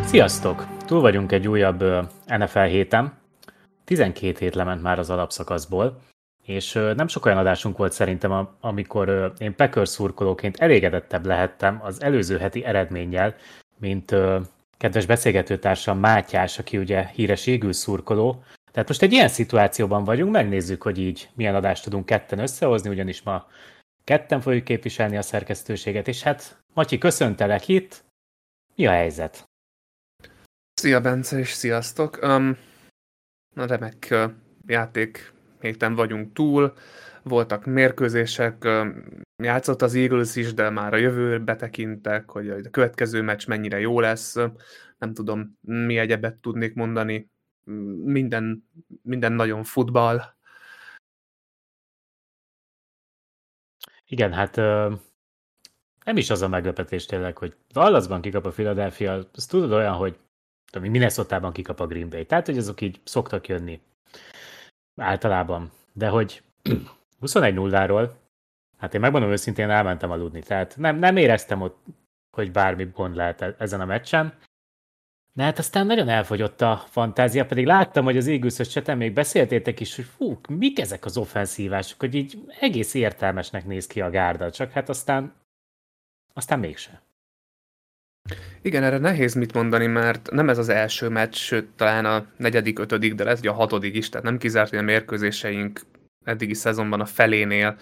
Sziasztok! Túl vagyunk egy újabb NFL héten. 12 hét lement már az alapszakaszból, és nem sok olyan adásunk volt szerintem, amikor én Packers szurkolóként elégedettebb lehettem az előző heti eredménnyel, mint kedves beszélgetőtársam Mátyás, aki ugye híres Eagles szurkoló. Tehát most egy ilyen szituációban vagyunk, megnézzük, hogy így milyen adást tudunk ketten összehozni, ugyanis ma ketten fogjuk képviselni a szerkesztőséget, és hát Matyi, köszöntelek itt. Mi a helyzet? Szia Bence, és sziasztok! Remek játék héten vagyunk túl, voltak mérkőzések, játszott az Eagles is, de már a jövőbe tekintek, hogy a következő meccs mennyire jó lesz. Nem tudom, mi egyebet tudnék mondani. Minden nagyon futball. Igen, hát nem is az a meglepetés tényleg, hogy Dallasban kikap a Philadelphia, az tudod olyan, hogy Minnesotában kikap a Green Bay. Tehát, hogy azok így szoktak jönni általában. De hogy 21-0-ról, hát én megmondom őszintén, elmentem aludni. Tehát nem éreztem ott, hogy bármi gond lehet ezen a meccsen. De hát aztán nagyon elfogyott a fantázia, pedig láttam, hogy az Eagles-ös cseten még beszéltétek is, hogy fú, mik ezek az offenszívások, hogy így egész értelmesnek néz ki a gárda, csak hát aztán mégse. Igen, erre nehéz mit mondani, mert nem ez az első meccs, sőt, talán a 4., 5., de lesz a 6. is, tehát nem kizárt, hogy a mérkőzéseink eddigi szezonban a felénél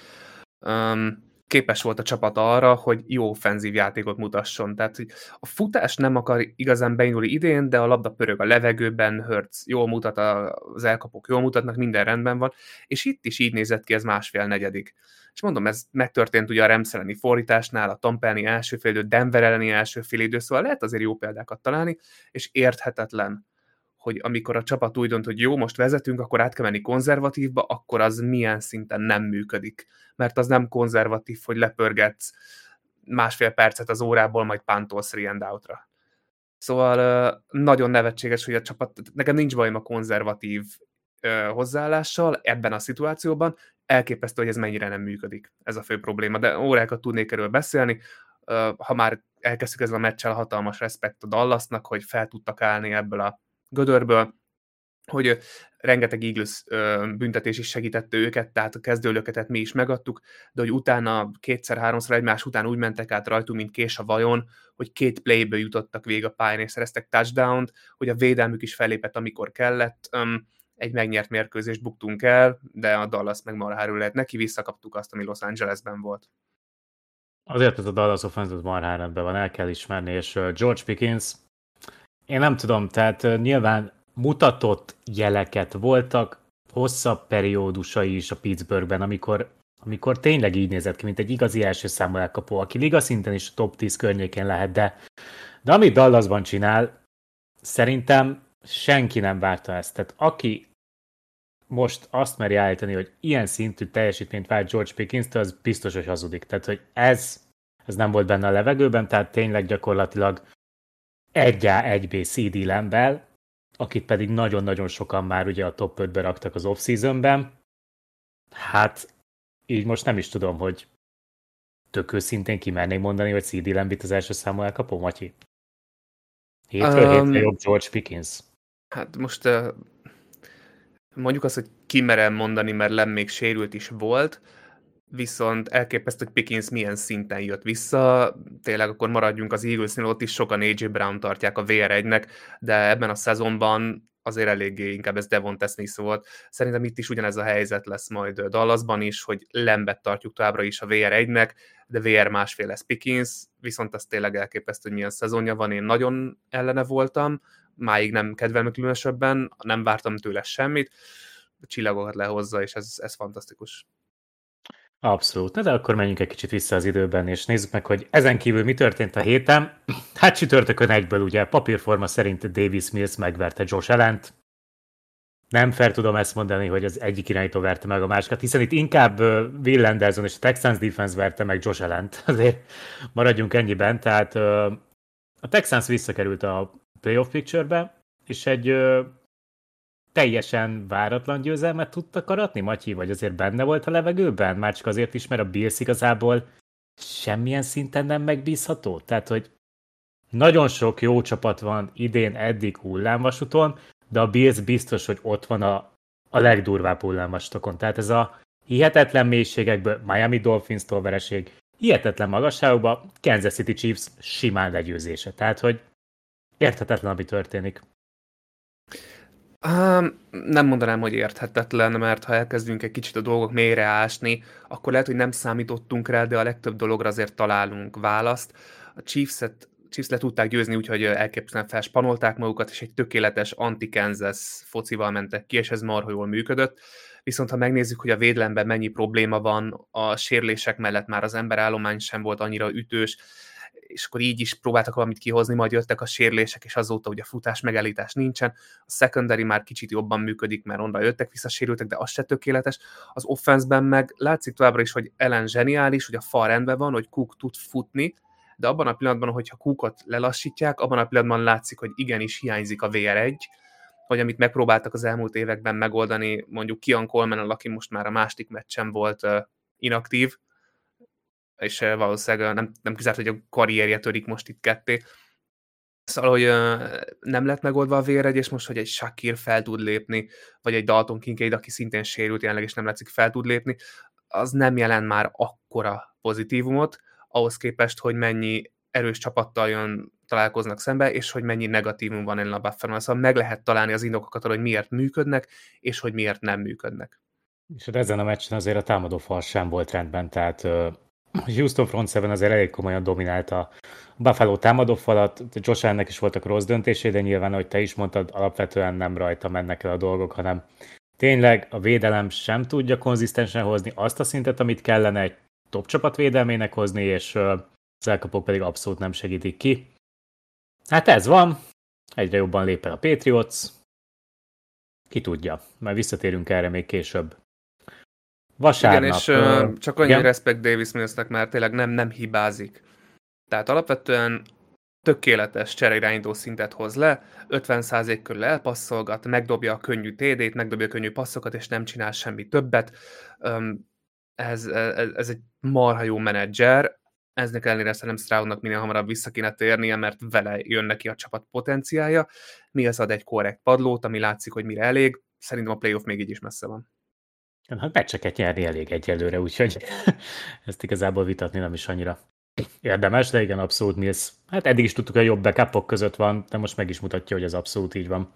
képes volt a csapat arra, hogy jó offenzív játékot mutasson. Tehát, hogy a futás nem akar igazán beindulni idén, de a labda pörög a levegőben, Hurts jól mutat, az elkapók jól mutatnak, minden rendben van, és itt is így nézett ki ez másfél negyedik. És mondom, ez megtörtént ugye a Rams elleni fordításnál, a Tampa elleni első félidő, Denver elleni első félidő, szóval lehet azért jó példákat találni, és érthetetlen, hogy amikor a csapat úgy dönt, hogy jó, most vezetünk, akkor át kell menni konzervatívba, akkor az milyen szinten nem működik. Mert az nem konzervatív, hogy lepörgetsz másfél percet az órából, majd pántolsz 3 and out-ra. Szóval nagyon nevetséges, hogy a csapat, nekem nincs bajom a konzervatív hozzáállással ebben a szituációban, elképesztő, hogy ez mennyire nem működik. Ez a fő probléma, de órákat tudnék erről beszélni. Ha már elkezdtük ezzel a meccsel, hatalmas respekt a Dallasnak, hogy fel tudtak állni ebből a gödörből, hogy rengeteg Eagles büntetés is segítette őket, tehát a kezdőlöketet mi is megadtuk, de hogy utána 2-3-szor egymás után úgy mentek át rajtunk, mint kés a vajon, hogy 2 playből jutottak végig a pályán, és szereztek touchdownt, hogy a védelmük is fellépett, amikor kellett. Egy megnyert mérkőzést buktunk el, de a Dallas meg marháról lett neki, visszakaptuk azt, ami Los Angelesben volt. Azért ez a Dallas offense marhán rendben van, el kell ismerni, és George Pickens, én nem tudom, tehát nyilván mutatott jeleket voltak, hosszabb periódusai is a Pittsburghben, amikor tényleg így nézett ki, mint egy igazi első számú elkapó, aki liga szinten is a top 10 környékén lehet, de amit Dallasban csinál, szerintem senki nem várta ezt. Tehát aki most azt meri állítani, hogy ilyen szintű teljesítményt várt George Pickens-től, az biztos, hogy hazudik. Tehát, hogy ez nem volt benne a levegőben, tehát tényleg gyakorlatilag 1A, 1B CD Lamb-el, akit pedig nagyon-nagyon sokan már ugye a top 5-be raktak az off-seasonben. Hát így most nem is tudom, hogy tök őszintén kimerném mondani, hogy CD Lamb itt az első számú elkapó, Matyi? Hétről jobb George Pickens. Hát most mondjuk azt, hogy kimerem mondani, mert Lamb még sérült is volt, viszont elképesztő, hogy Pickens milyen szinten jött vissza. Tényleg akkor maradjunk az Eaglesnél, ott is sokan AJ Brown tartják a VR1-nek, de ebben a szezonban azért eléggé inkább ez Devonta Smith volt. Szerintem itt is ugyanez a helyzet lesz majd Dallasban is, hogy Lambet tartjuk továbbra is a VR1-nek, de VR másfél lesz Pickens, viszont ez tényleg elképesztő, hogy milyen szezonja van. Én nagyon ellene voltam, máig nem kedvelem különösebben, nem vártam tőle semmit, csillagokat lehozza, és ez fantasztikus. Abszolút. Na de akkor menjünk egy kicsit vissza az időben, és nézzük meg, hogy ezen kívül mi történt a héten. Hát csütörtökön egyből ugye papírforma szerint Davis Mills megverte Josh Allent. Nem fel tudom ezt mondani, hogy az egyik irányító verte meg a másikat, hiszen itt inkább Will Anderson és a Texans defense verte meg Josh Allent. Azért maradjunk ennyiben. Tehát a Texans visszakerült a playoff picture-be, és egy teljesen váratlan győzelmet tudtak aratni, Matyi? Vagy azért benne volt a levegőben? Már csak azért is, mert a Bills igazából semmilyen szinten nem megbízható? Tehát, hogy Nagyon sok jó csapat van idén eddig hullámvasúton, de a Bills biztos, hogy ott van a legdurvább hullámvasutokon. Tehát ez a hihetetlen mélységekből Miami Dolphins-tól vereség, hihetetlen magasságokba Kansas City Chiefs simán legyőzése. Tehát, hogy érthetetlen, ami történik. Nem mondanám, hogy érthetetlen, mert ha elkezdünk egy kicsit a dolgok mélyre ásni, akkor lehet, hogy nem számítottunk rá, de a legtöbb dologra azért találunk választ. A Chiefs le tudták győzni, úgyhogy elképesztően felspanolták magukat, és egy tökéletes anti-Kansas focival mentek ki, és ez marha jól működött. Viszont ha megnézzük, hogy a védelemben mennyi probléma van, a sérülések mellett már az emberállomány sem volt annyira ütős, és akkor így is próbáltak valamit kihozni, majd jöttek a sérülések, és azóta ugye a futás megállítás nincsen. A secondary már kicsit jobban működik, mert onnan jöttek visszasérültek, de az se tökéletes. Az offenszben meg látszik továbbra is, hogy Allen zseniális, hogy a far rendben van, hogy Cook tud futni, de abban a pillanatban, hogyha Cookot lelassítják, abban a pillanatban látszik, hogy igenis hiányzik a VR1, hogy amit megpróbáltak az elmúlt években megoldani, mondjuk Kian Coleman, aki most már a második meccsen volt inaktív, és valószínűleg nem kizárt, hogy a karrierje törik most itt ketté. Szóval, hogy nem lett megoldva a véregy, és most, hogy egy Shakir fel tud lépni, vagy egy Dalton Kincaid, aki szintén sérült jelenleg, és nem látszik fel tud lépni, az nem jelent már akkora pozitívumot, ahhoz képest, hogy mennyi erős csapattal találkoznak szembe, és hogy mennyi negatívum van ellen a Buffalo. Szóval meg lehet találni az indokokat arra, hogy miért működnek, és hogy miért nem működnek. És ezen a meccsen azért a támadó fal sem volt rendben, tehát a Houston front seven azért elég komolyan dominálta a Buffalo támadófalat, Josh Allennek is voltak rossz döntései, de nyilván, ahogy te is mondtad, alapvetően nem rajta mennek el a dolgok, hanem tényleg a védelem sem tudja konzisztensen hozni azt a szintet, amit kellene egy top csapat védelmének hozni, és az elkapók pedig abszolút nem segítik ki. Hát ez van, egyre jobban lép el a Patriots, ki tudja, majd visszatérünk erre még később. Vasárnap. Igen, és csak annyi respekt Davis Millsnek, mert tényleg nem hibázik. Tehát alapvetően tökéletes csereirányító szintet hoz le, 50% körül elpasszolgat, megdobja a könnyű TD-t, megdobja a könnyű passzokat, és nem csinál semmi többet. Ez egy marha jó menedzser, eznek ellenére szerintem Stroudnak minél hamarabb vissza kéne térnie, mert vele jön neki a csapat potenciálja. Mi az ad egy korrekt padlót, ami látszik, hogy mire elég. Szerintem a playoff még így is messze van. Hát meccseket nyerni elég egyelőre, úgyhogy ezt igazából vitatni nem is annyira érdemes, de igen, abszolút Mills. Hát eddig is tudtuk, hogy jobb backupok között van, de most meg is mutatja, hogy ez abszolút így van.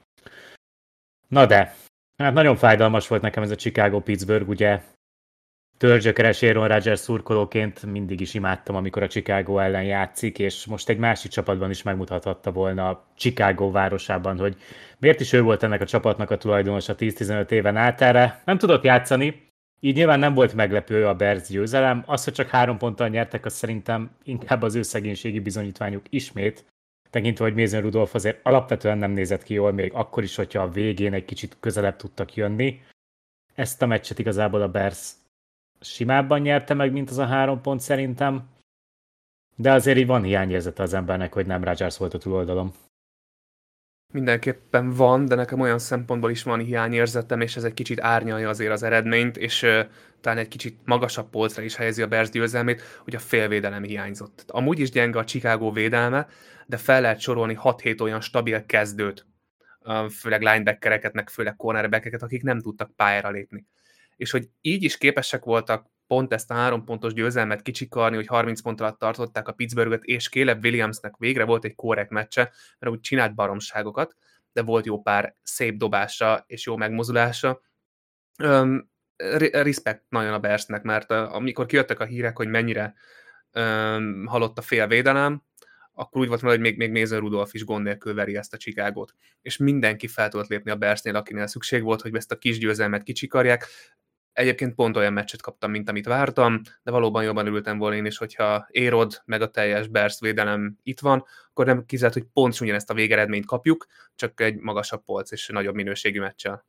Na de, hát nagyon fájdalmas volt nekem ez a Chicago-Pittsburgh, ugye törzsökeres Aaron Rodgers szurkolóként mindig is imádtam, amikor a Chicago ellen játszik, és most egy másik csapatban is megmutathatta volna a Chicago városában, hogy miért is ő volt ennek a csapatnak a tulajdonos a 10-15 éven át erre. Nem tudott játszani, így nyilván nem volt meglepő a Bears győzelem. Az, hogy csak 3 ponttal nyertek, az szerintem inkább az ő szegénységi bizonyítványuk ismét, tekintve, hogy Mason Rudolph azért alapvetően nem nézett ki jól, még akkor is, hogyha a végén egy kicsit közelebb tudtak jönni. Ezt a meccset igazából a Bears simábban nyerte meg, mint az a 3 pont szerintem, de azért így van hiányérzete az embernek, hogy nem Rodgers volt a túloldalom. Mindenképpen van, de nekem olyan szempontból is van hiányérzetem, és ez egy kicsit árnyalja azért az eredményt, és talán egy kicsit magasabb polcra is helyezi a Bears győzelmét, hogy a félvédelem hiányzott. Amúgy is gyenge a Chicago védelme, de fel lehet sorolni 6-7 olyan stabil kezdőt, főleg linebackereket, meg főleg cornerbackeket, akik nem tudtak pályára lépni. És hogy így is képesek voltak pont ezt a 3 pontos győzelmet kicsikarni, hogy 30 pont alatt tartották a Pittsburghet, és Caleb Williamsnek végre volt egy korrekt meccse, mert úgy csinált baromságokat, de volt jó pár szép dobása és jó megmozulása. Respekt nagyon a Bearsnek, mert amikor kijöttek a hírek, hogy mennyire halott a félvédelem, akkor úgy volt vele, hogy még Mason Rudolph is gond nélkül veri ezt a Chicagót. És mindenki fel tudott lépni a Bearsnél, akinél szükség volt, hogy ezt a kis győzelmet kicsikarják. Egyébként pont olyan meccset kaptam, mint amit vártam, de valóban jobban örültem volna én is, hogyha Érod meg a teljes Bears védelem itt van, akkor nem kizárt, hogy pont ugyanezt a végeredményt kapjuk, csak egy magasabb polc és nagyobb minőségű meccsel.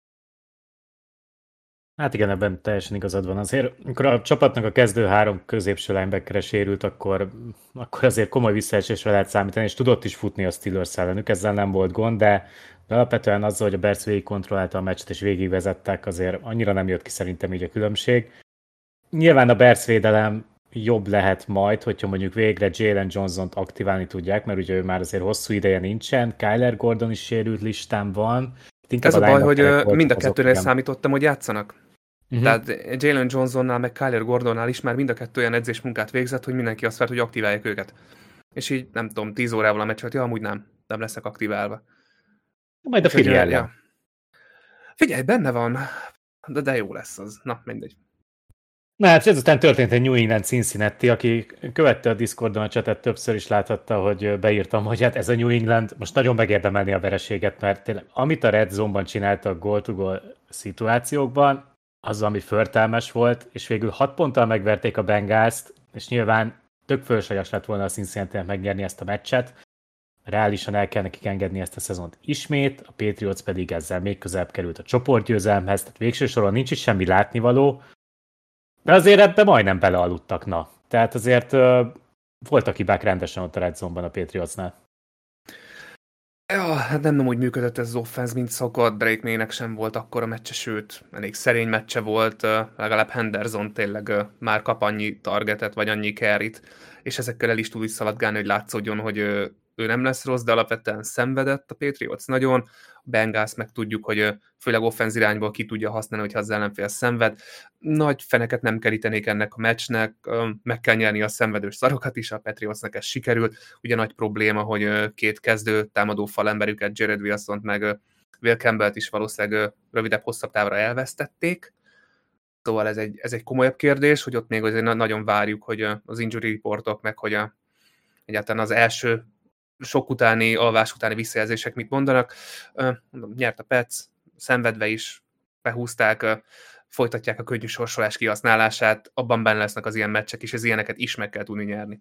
Hát igen, ebben teljesen igazad van. Azért, amikor a csapatnak a kezdő 3 középső linebacker sérült, akkor azért komoly visszaesésre lehet számítani, és tudott is futni a Steelers ellenük, ezzel nem volt gond, de alapvetően azzal, hogy a Bears végig kontrollálta a meccset és végigvezettek, azért annyira nem jött ki szerintem így a különbség. Nyilván a Bears védelem jobb lehet majd, hogyha mondjuk végre Jalen Johnson-t aktiválni tudják, mert ugye ő már azért hosszú ideje nincsen, Kyler Gordon is sérült listán van. Ez a baj, hogy mind a azok, kettőnél igen. számítottam, hogy játszanak. Tehát Jalen Johnsonnál, meg Kyler Gordonnál is már mind a kettő olyan edzésmunkát végzett, hogy mindenki azt várt, hogy aktiválják őket. És így, nem tudom, 10 órával a meccset, ja, amúgy nem leszek aktiválva. Majd a Philly ellen. Ja. Figyelj, benne van, de jó lesz az. Na, mindegy. Na hát ezután történt egy New England Cincinnati, aki követte a Discordon a csetet, többször is láthatta, hogy beírtam, hogy hát ez a New England most nagyon megérdemelni a vereséget, mert tényleg, amit a Red Zone-ban csináltak goal-to-goal szituációkban, az, ami förtelmes volt, és végül 6 ponttal megverték a Bengals-t, és nyilván tök fölösleges lett volna a Cincinnati-nek megnyerni ezt a meccset. Reálisan el kell nekik engedni ezt a szezont ismét, a Patriots pedig ezzel még közelebb került a csoportgyőzelemhez, tehát végső soron nincs is semmi látnivaló, de azért ebbe majdnem belealudtak, na. Tehát azért voltak hibák rendesen ott a Red Zone-ban a Patriotsnál. Ja, hát nem úgy működött ez az offense, mint szokott. Drake May-nek sem volt akkora meccse, sőt, elég szerény meccse volt. Legalább Henderson tényleg már kap annyi targetet, vagy annyi carryt, és ezekkel el is tud is szaladgálni, hogy látszódjon, hogy ő nem lesz rossz, de alapvetően szenvedett a Patriots nagyon. A Bengals meg tudjuk, hogy főleg offenz irányból ki tudja használni, hogyha az ellenfél szenved. Nagy feneket nem kerítenék ennek a meccsnek, meg kell nyerni a szenvedős szarokat is, a Patriotsnak ez sikerült. Ugye nagy probléma, hogy két kezdő támadó falemberüket, Jared Wilsont meg Will Campbellt is valószínűleg rövidebb, hosszabb távra elvesztették. Szóval ez egy komolyabb kérdés, hogy ott még nagyon várjuk, hogy az injury reportok, meg hogy egyáltalán az első sok utáni, alvás utáni visszajelzések mit mondanak. Mondom, nyert a Pets, szenvedve is behúzták, folytatják a könnyű sorsolás kihasználását, abban benne lesznek az ilyen meccsek, és az ilyeneket is meg kell tudni nyerni.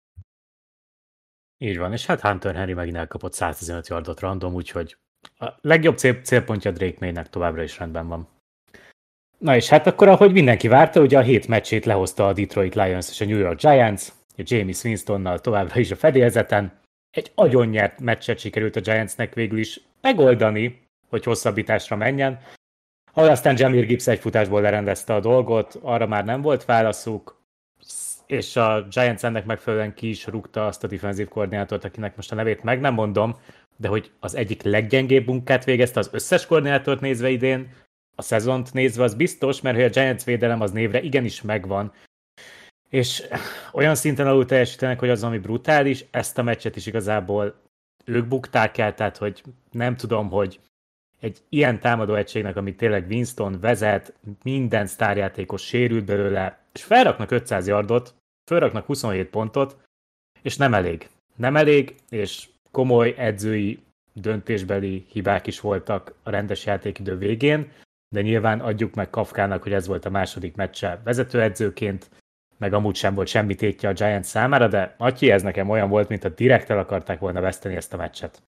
Így van, és hát Hunter Henry megint elkapott 115 yardot random, úgyhogy a legjobb célpontja Drake May-nek továbbra is rendben van. Na és hát akkor, ahogy mindenki várta, ugye a 7 meccsét lehozta a Detroit Lions és a New York Giants, a Jameis Winstonnal továbbra is a fedélzeten. Egy agyon nyert meccset sikerült a Giantsnek végül is megoldani, hogy hosszabbításra menjen, ahol aztán Jahmyr Gibbs egy futásból lerendezte a dolgot, arra már nem volt válaszuk, és a Giants ennek megfelelően ki is rúgta azt a defensív koordinátort, akinek most a nevét meg nem mondom, de hogy az egyik leggyengébb munkát végezte az összes koordinátort nézve idén, a szezont nézve az biztos, mert hogy a Giants védelem az névre igenis megvan, és olyan szinten alul teljesítenek, hogy az, ami brutális, ezt a meccset is igazából ők bukták el, tehát hogy nem tudom, hogy egy ilyen támadó egységnek, amit tényleg Winston vezet, minden sztárjátékos sérült belőle, és felraknak 500 yardot, felraknak 27 pontot, és nem elég. Nem elég, és komoly edzői döntésbeli hibák is voltak a rendes játékidő végén, de nyilván adjuk meg Kafkának, hogy ez volt a második meccse vezetőedzőként, meg amúgy sem volt semmi tétje a Giants számára, de Matyi, ez nekem olyan volt, mint a direkt el akarták volna veszteni ezt a meccset.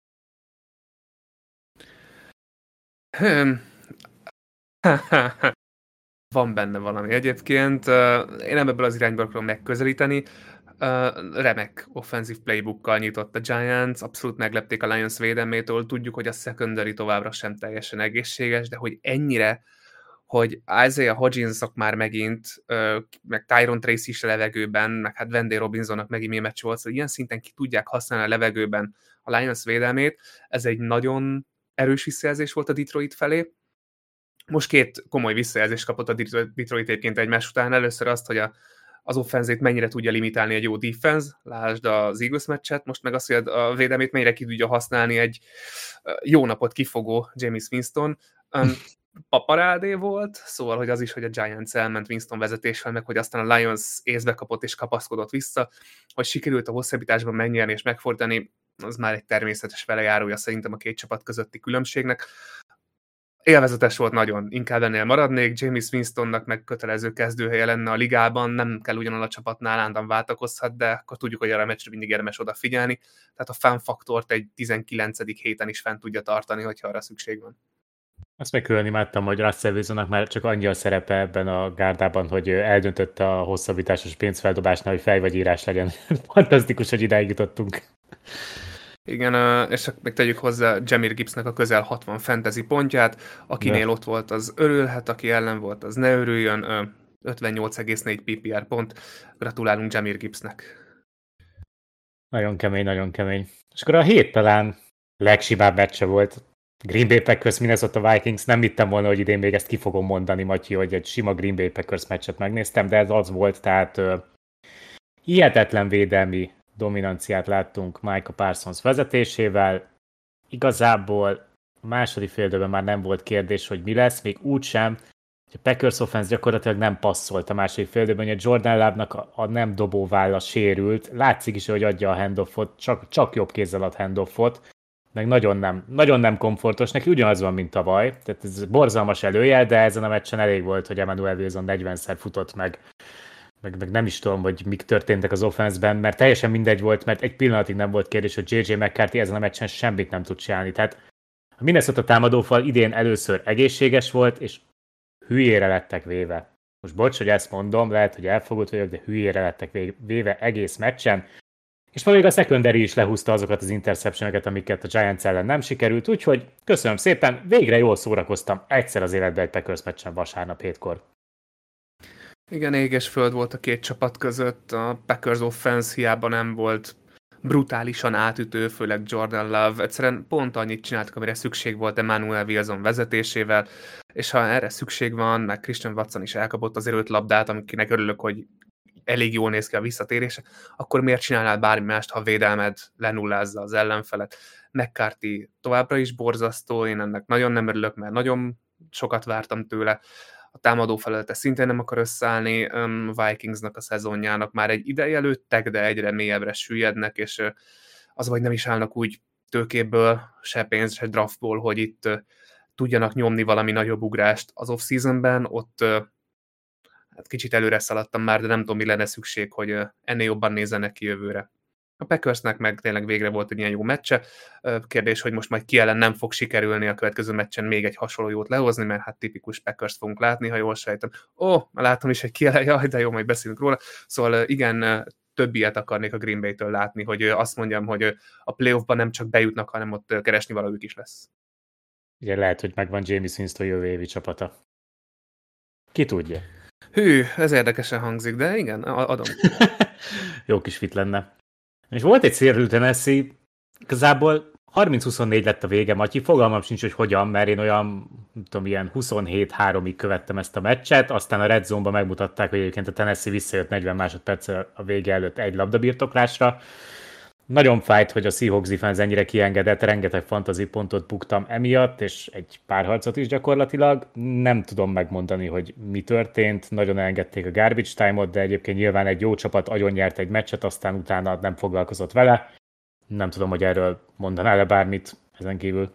Van benne valami. Egyébként én nem ebből az irányból akarom megközelíteni. Remek offenzív playbookkal nyitott a Giants, abszolút meglepték a Lions védelmétől, tudjuk, hogy a secondary továbbra sem teljesen egészséges, de hogy ennyire, hogy Isaiah Hodginsok már megint, meg Tyron Tracy is a levegőben, meg hát Wendy Robinsonnak megint milyen meccs volt, szóval ilyen szinten ki tudják használni a levegőben a Lions védelmét, ez egy nagyon erős visszajelzés volt a Detroit felé. Most két komoly visszajelzést kapott a Detroit egyébként egymás után. Először azt, hogy az offenzét mennyire tudja limitálni egy jó defense, lásd az Eagles meccset, most meg azt, hogy a védelmét mennyire ki tudja használni egy jó napot kifogó Jameis Winston. Paparádé volt, szóval, hogy az is, hogy a Giants elment Winston vezetéssel, meg hogy aztán a Lions észbe kapott és kapaszkodott vissza, hogy sikerült a hosszabbításban megnyerni és megfordítani, az már egy természetes velejárója szerintem a két csapat közötti különbségnek. Élvezetes volt nagyon, inkább ennél maradnék, Jameis Winstonnak meg kötelező kezdőhelye lenne a ligában, nem kell ugyanaz a csapatnál állandóan váltakozhat, de akkor tudjuk, hogy arra a meccsre mindig érdemes odafigyelni, tehát a fan faktort egy 19. héten is fent tudja tartani, hogyha arra szükség van. Azt meg külön imádtam, hogy Russell Wilsonnak már csak annyi a szerepe ebben a gárdában, hogy eldöntötte a hosszabbításos pénzfeldobásnál, hogy fej vagy írás legyen. Fantasztikus, hogy idáig jutottunk. Igen, és még tegyük hozzá Jahmyr Gibbsnek a közel 60 fantasy pontját, akinél ott volt, az örülhet, aki ellen volt, az ne örüljön. 58,4 PPR pont. Gratulálunk Jahmyr Gibbsnek. Nagyon kemény, nagyon kemény. És akkor a hét talán legsimább meccse volt. Green Bay Packers, Minnesota Vikings. Nem hittem volna, hogy idén még ezt ki fogom mondani, Matyi, hogy egy sima Green Bay Packers meccset megnéztem, de ez az volt, tehát hihetetlen védelmi dominanciát láttunk Micah Parsons vezetésével. Igazából a második fél időben már nem volt kérdés, hogy mi lesz, még úgysem, hogy a Packers offense gyakorlatilag nem passzolt a második fél időben, hogy a Jordan Love-nak a nem dobóválla sérült. Látszik is, hogy adja a handoffot, csak jobb kézzel ad handoffot, meg nagyon nem komfortos, neki ugyanaz van, mint tavaly, tehát ez borzalmas előjel, de ezen a meccsen elég volt, hogy Emmanuel Wilson 40-szer futott meg nem is tudom, hogy mik történtek az offenszben, mert teljesen mindegy volt, mert egy pillanatig nem volt kérdés, hogy JJ McCarthy ezen a meccsen semmit nem tud csinálni. Tehát a Minnesota támadófal idén először egészséges volt, és hülyére lettek véve. Most bocs, hogy ezt mondom, lehet, hogy elfogult vagyok, de hülyére lettek véve egész meccsen. És még a secondary is lehúzta azokat az interceptioneket, amiket a Giants ellen nem sikerült, úgyhogy köszönöm szépen, végre jól szórakoztam egyszer az életben egy Packers meccsen vasárnap 7-kor. Igen, éges föld volt a két csapat között, a Packers offense hiába nem volt brutálisan átütő, főleg Jordan Love. Egyszerűen pont annyit csináltak, amire szükség volt Emmanuel Wilson vezetésével, és ha erre szükség van, meg Christian Watson is elkapott azért 5 labdát, amiknek örülök, hogy elég jól néz ki a visszatérése, akkor miért csinálnál bármi mást, ha a védelmed lenullázza az ellenfelet? McCarthy továbbra is borzasztó, én ennek nagyon nem örülök, mert nagyon sokat vártam tőle. A támadó felülete szintén nem akar összeállni, Vikingsnak a szezonjának már egy ideje előttek, de egyre mélyebbre süllyednek, és az vagy nem is állnak úgy tőkéből, se pénz, se draftból, hogy itt tudjanak nyomni valami nagyobb ugrást az off-seasonben, ott hát kicsit előre szaladtam már, de nem tudom, mi lenne szükség, hogy ennél jobban nézzenek ki jövőre. A Packersnek meg tényleg végre volt egy ilyen jó meccse. Kérdés, hogy most majd ki ellen nem fog sikerülni a következő meccsen még egy hasonló jót lehozni, mert hát tipikus Packers fogunk látni, ha jól sejtem. Látom is, hogy ki ellen, jaj, de jó, majd beszélünk róla. Szóval igen, több ilyet akarnék a Green Bay-től látni, hogy azt mondjam, hogy a playoffban nem csak bejutnak, hanem ott keresni valójuk is lesz. Ugye lehet, hogy megvan Jameis Winston jövő évi csapata. Ki tudja? Hű, ez érdekesen hangzik, de igen, adom. Jó kis fit lenne. És volt egy sérült Tennessee, igazából 30-24 lett a vége, Matyi, fogalmam sincs, hogy hogyan, mert én olyan, nem tudom, ilyen 27-3-ig követtem ezt a meccset, aztán a Red Zone-ban megmutatták, hogy egyébként a Tennessee visszajött 40 másodperccel a vége előtt egy labdabirtoklásra. Nagyon fájt, hogy a Seahawks defense ennyire kiengedett, rengeteg fantasy pontot buktam emiatt, és egy pár harcot is gyakorlatilag. Nem tudom megmondani, hogy mi történt, nagyon elengedték a garbage time-ot, de egyébként nyilván egy jó csapat agyonnyert egy meccset, aztán utána nem foglalkozott vele. Nem tudom, hogy erről mondanál-e bármit ezen kívül.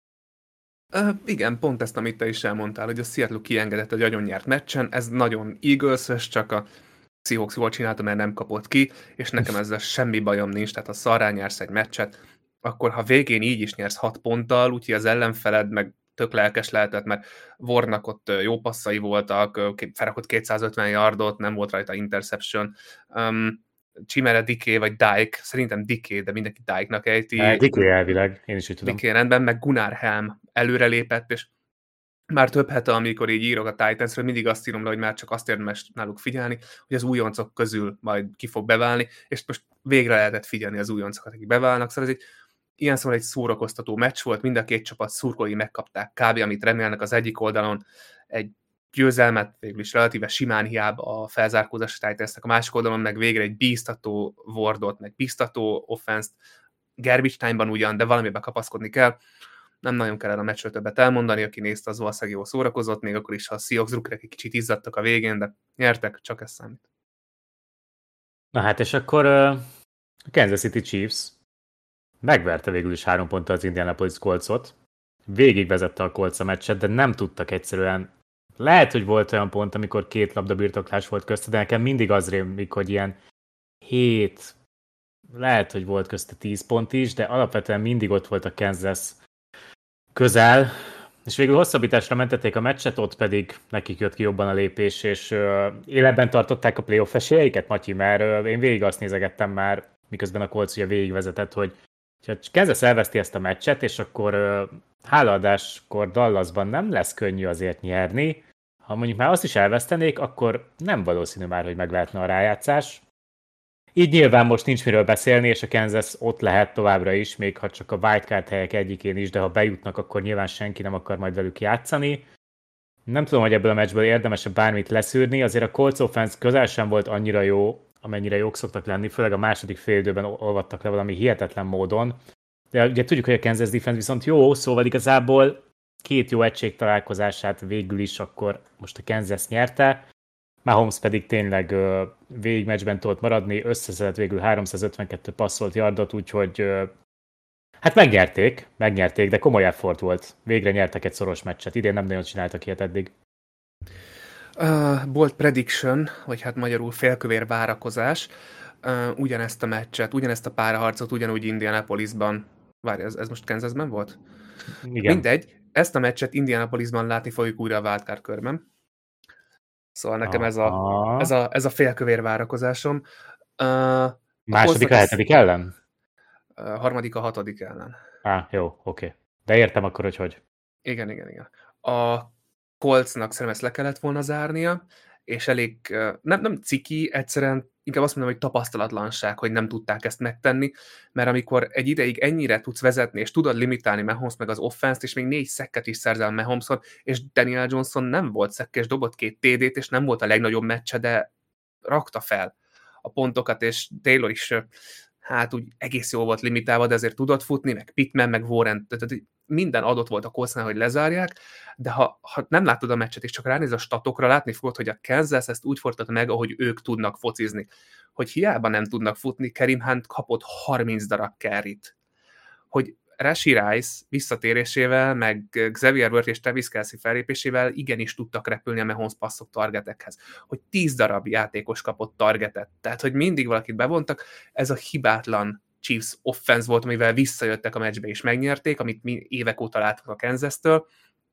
Igen, pont ezt, amit te is elmondtál, hogy a Seattle kiengedett egy agyonnyert meccsen, ez nagyon Eagles-ös, csak a Seahawks jól csinálta, mert nem kapott ki, és nekem ezzel semmi bajom nincs, tehát ha szarrá nyersz egy meccset, akkor ha végén így is nyersz 6 ponttal, úgyhogy az ellenfeled meg tök lelkes lehetett, mert Warnak ott jó passzai voltak, felrakott 250 yardot, nem volt rajta interception, Chimere Diké vagy Dyke, szerintem Diké, de mindenki Dyke-nak ejti. Diké elvileg, én is így tudom. Diké rendben, meg Gunnar Helm előrelépett, és már több hete, amikor így írok a Titansről, mindig azt írom le, hogy már csak azt érdemes náluk figyelni, hogy az újoncok közül majd ki fog beválni, és most végre lehetett figyelni az újoncokat, akik beválnak, szóval ez ilyen szóval egy szórakoztató meccs volt, mind a két csapat szurkolói megkapták kb. Amit remélnek az egyik oldalon, egy győzelmet végül is relatíve simán hiába a felzárkózás Titansnek, a másik oldalon meg végre egy bíztató Wardot, meg bíztató offense-t, garbage time-ban ugyan, de valamiben kapaszkodni kell. Nem nagyon kellene a meccsről többet elmondani, aki nézte, az valószínűleg jól szórakozott, még akkor is, ha a Seahawks rookerek egy kicsit izzadtak a végén, de nyertek, csak ez számít. Na hát, és akkor a Kansas City Chiefs megverte végül is 3 ponttal az Indianapolis Coltsot, végigvezette a Colts a meccset, de nem tudtak egyszerűen. Lehet, hogy volt olyan pont, amikor 2 labdabirtoklás volt közte, de nekem mindig az rémlik, hogy ilyen 7, lehet, hogy volt közte 10 pont is, de alapvetően mindig ott volt a Kansas közel, és végül hosszabbításra mentették a meccset, ott pedig nekik jött ki jobban a lépés, és életben tartották a playoff esélyeiket, Matyi, mert én végig azt nézegettem már, miközben a Colts ugye végigvezetett, hogy ha Kansas elveszti ezt a meccset, és akkor hálaadáskor Dallasban nem lesz könnyű azért nyerni, Ha mondjuk már azt is elvesztenék, akkor nem valószínű már, hogy meg lehetne a rájátszás. Így nyilván most nincs miről beszélni, és a Kansas ott lehet továbbra is, még ha csak a wildcard helyek egyikén is, de ha bejutnak, akkor nyilván senki nem akar majd velük játszani. Nem tudom, hogy ebből a meccsből érdemes bármit leszűrni, azért a Colts offense közel sem volt annyira jó, amennyire jók szoktak lenni, főleg a második fél időben olvadtak le valami hihetetlen módon. De ugye tudjuk, hogy a Kansas defense viszont jó, szóval igazából két jó egység találkozását végül is akkor most a Kansas nyerte, Mahomes pedig tényleg végig meccsben tudott maradni, összeszedett végül 352 passzolt yardot, úgyhogy hát megnyerték, de komoly effort volt. Végre nyertek egy szoros meccset. Idén nem nagyon csináltak ilyet eddig. Bold prediction, vagy hát magyarul félkövér várakozás, ugyanezt a meccset, ugyanezt a párharcot, ugyanúgy Indianapolisban, várj, ez most Kansasben volt? Igen. Mindegy, ezt a meccset Indianapolisban látni fogjuk újra a wildcard körben. Szóval nekem ez a félkövér várakozásom. Második a hetedik ellen? Harmadik a hatodik ellen. Jó, oké. De értem akkor, hogy. Igen. A Coltsnak szerintem ezt le kellett volna zárnia, és elég, nem ciki, egyszerűen inkább azt mondom, hogy tapasztalatlanság, hogy nem tudták ezt megtenni, mert amikor egy ideig ennyire tudsz vezetni, és tudod limitálni Mahomes meg az offense-t, és még 4 szekket is szerzel Mahomeson, és Daniel Johnson nem volt szekk, és dobott 2 TD-t, és nem volt a legnagyobb meccse, de rakta fel a pontokat, és Taylor is hát úgy egész jól volt limitálva, de azért tudott futni, meg Pittman, meg Warren, tehát minden adott volt a Coltsnál, hogy lezárják, de ha nem látod a meccset, és csak ránéz a statokra, látni fogod, hogy a Kansas ezt úgy fordította meg, ahogy ők tudnak focizni. Hogy hiába nem tudnak futni, Kareem Hunt kapott 30 darab carryt. Hogy Rashee Rice visszatérésével, meg Xavier Worthy és Travis Kelce fellépésével igenis tudtak repülni a Mahomes passzok targetekhez. Hogy 10 darab játékos kapott targetet. Tehát, hogy mindig valakit bevontak, ez a hibátlan Chiefs offense volt, amivel visszajöttek a meccsbe és megnyerték, amit mi évek óta látunk a Kansas-től.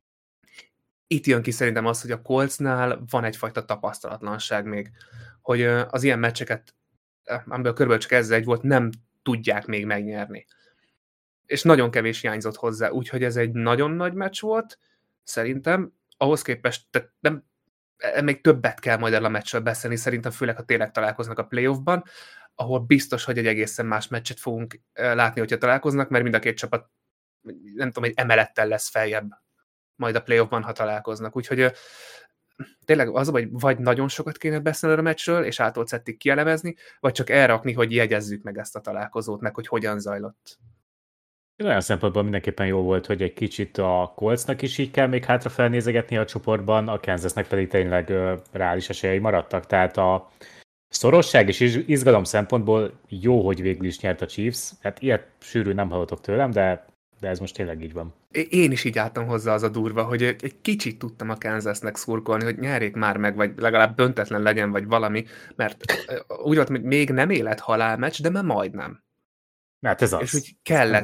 Itt jön ki szerintem az, hogy a Coltsnál van egyfajta tapasztalatlanság még, hogy az ilyen meccseket, amiből körülbelül csak ez egy volt, nem tudják még megnyerni. És nagyon kevés hiányzott hozzá, úgyhogy ez egy nagyon nagy meccs volt, szerintem. Ahhoz képest, tehát nem, még többet kell majd el a meccsről beszélni, szerintem főleg, ha tényleg találkoznak a playoffban, ahol biztos, hogy egy egészen más meccset fogunk látni, hogyha találkoznak, mert mind a két csapat, nem tudom, egy emelettel lesz feljebb majd a playoffban, ha találkoznak. Úgyhogy tényleg az, hogy vagy nagyon sokat kéne beszélni a meccsről, és ától szedték kielemezni, vagy csak elrakni, hogy jegyezzük meg ezt a találkozót, meg hogy hogyan zajlott. Olyan szempontból mindenképpen jó volt, hogy egy kicsit a Coltsnak is így kell még hátra felnézegetni a csoportban, a Kansasnek pedig tényleg reális esélyei maradtak. Tehát a szorosság és izgalom szempontból jó, hogy végül is nyert a Chiefs. Hát ilyet sűrű nem hallottok tőlem, de ez most tényleg így van. Én is így álltam hozzá az a durva, hogy egy kicsit tudtam a Kansasnek szurkolni, hogy nyerjék már meg, vagy legalább döntetlen legyen, vagy valami, mert úgy volt, hogy még nem élet-halál meccs, de már majdnem. Hát ez az. És úgy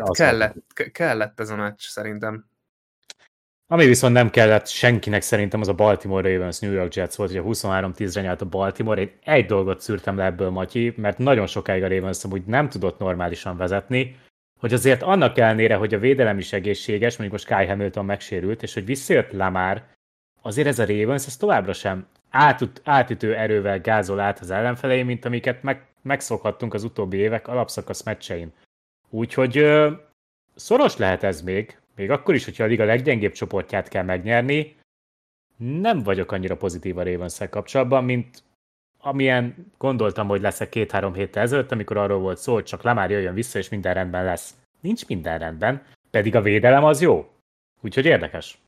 kellett ez a meccs szerintem. Ami viszont nem kellett senkinek szerintem, az a Baltimore Ravens New York Jets volt, hogy a 23-10-re nyert a Baltimore. Én egy dolgot szűrtem le ebből, Matyi, mert nagyon sokáig a Ravens amúgy nem tudott normálisan vezetni, hogy azért annak ellenére, hogy a védelem is egészséges, mondjuk most Kyle Hamilton megsérült, és hogy visszajött Lamar, azért ez a Ravens ez továbbra sem átütő erővel gázol át az ellenfelein, mint amiket megszokhattunk az utóbbi évek alapszakasz meccsein. Úgyhogy szoros lehet ez még akkor is, hogyha a liga leggyengébb csoportját kell megnyerni. Nem vagyok annyira pozitív a Ravens-szel kapcsolatban, mint amilyen gondoltam, hogy leszek 2-3 héttel ezelőtt, amikor arról volt szó, hogy csak Lamar jöjjön vissza, és minden rendben lesz. Nincs minden rendben, pedig a védelem az jó. Úgyhogy érdekes.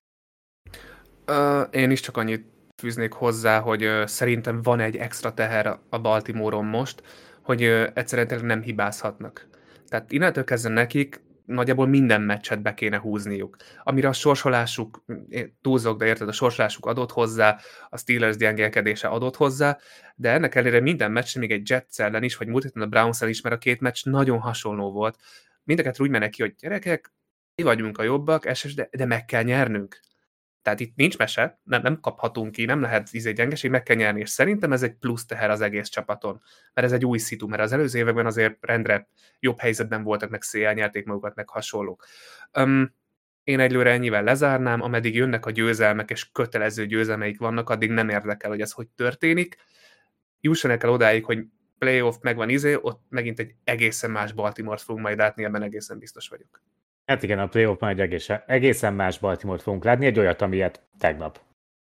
Én is csak annyit fűznék hozzá, hogy szerintem van egy extra teher a Baltimore-on most, hogy egyszerűen nem hibázhatnak. Tehát innentől kezdve nekik nagyjából minden meccset be kéne húzniuk. Amire a sorsolásuk, túlzok, de érted, a sorsolásuk adott hozzá, a Steelers gyengélkedése adott hozzá, de ennek ellenére minden meccs, még egy Jets ellen is, vagy múlt héten a Browns ellen is, mert a két meccs nagyon hasonló volt. Mindeket úgy mennek ki, hogy gyerekek, mi vagyunk a jobbak, de meg kell nyernünk. Tehát itt nincs mese, nem kaphatunk ki, nem lehet gyengeség, meg kell nyerni, és szerintem ez egy plusz teher az egész csapaton, mert ez egy új szitu, mert az előző években azért rendre jobb helyzetben voltak, meg széjjel nyerték magukat, meg hasonlók. Én egyelőre ennyivel lezárnám, ameddig jönnek a győzelmek, és kötelező győzelmeik vannak, addig nem érdekel, hogy ez hogy történik. Jussanak el odáig, hogy playoff megvan ott megint egy egészen más Baltimore-t fogunk majd látni, ebben egészen biztos vagyok. Hát igen, a playoff már egy egészen más Baltimore-t fogunk látni, egy olyat, amilyet tegnap.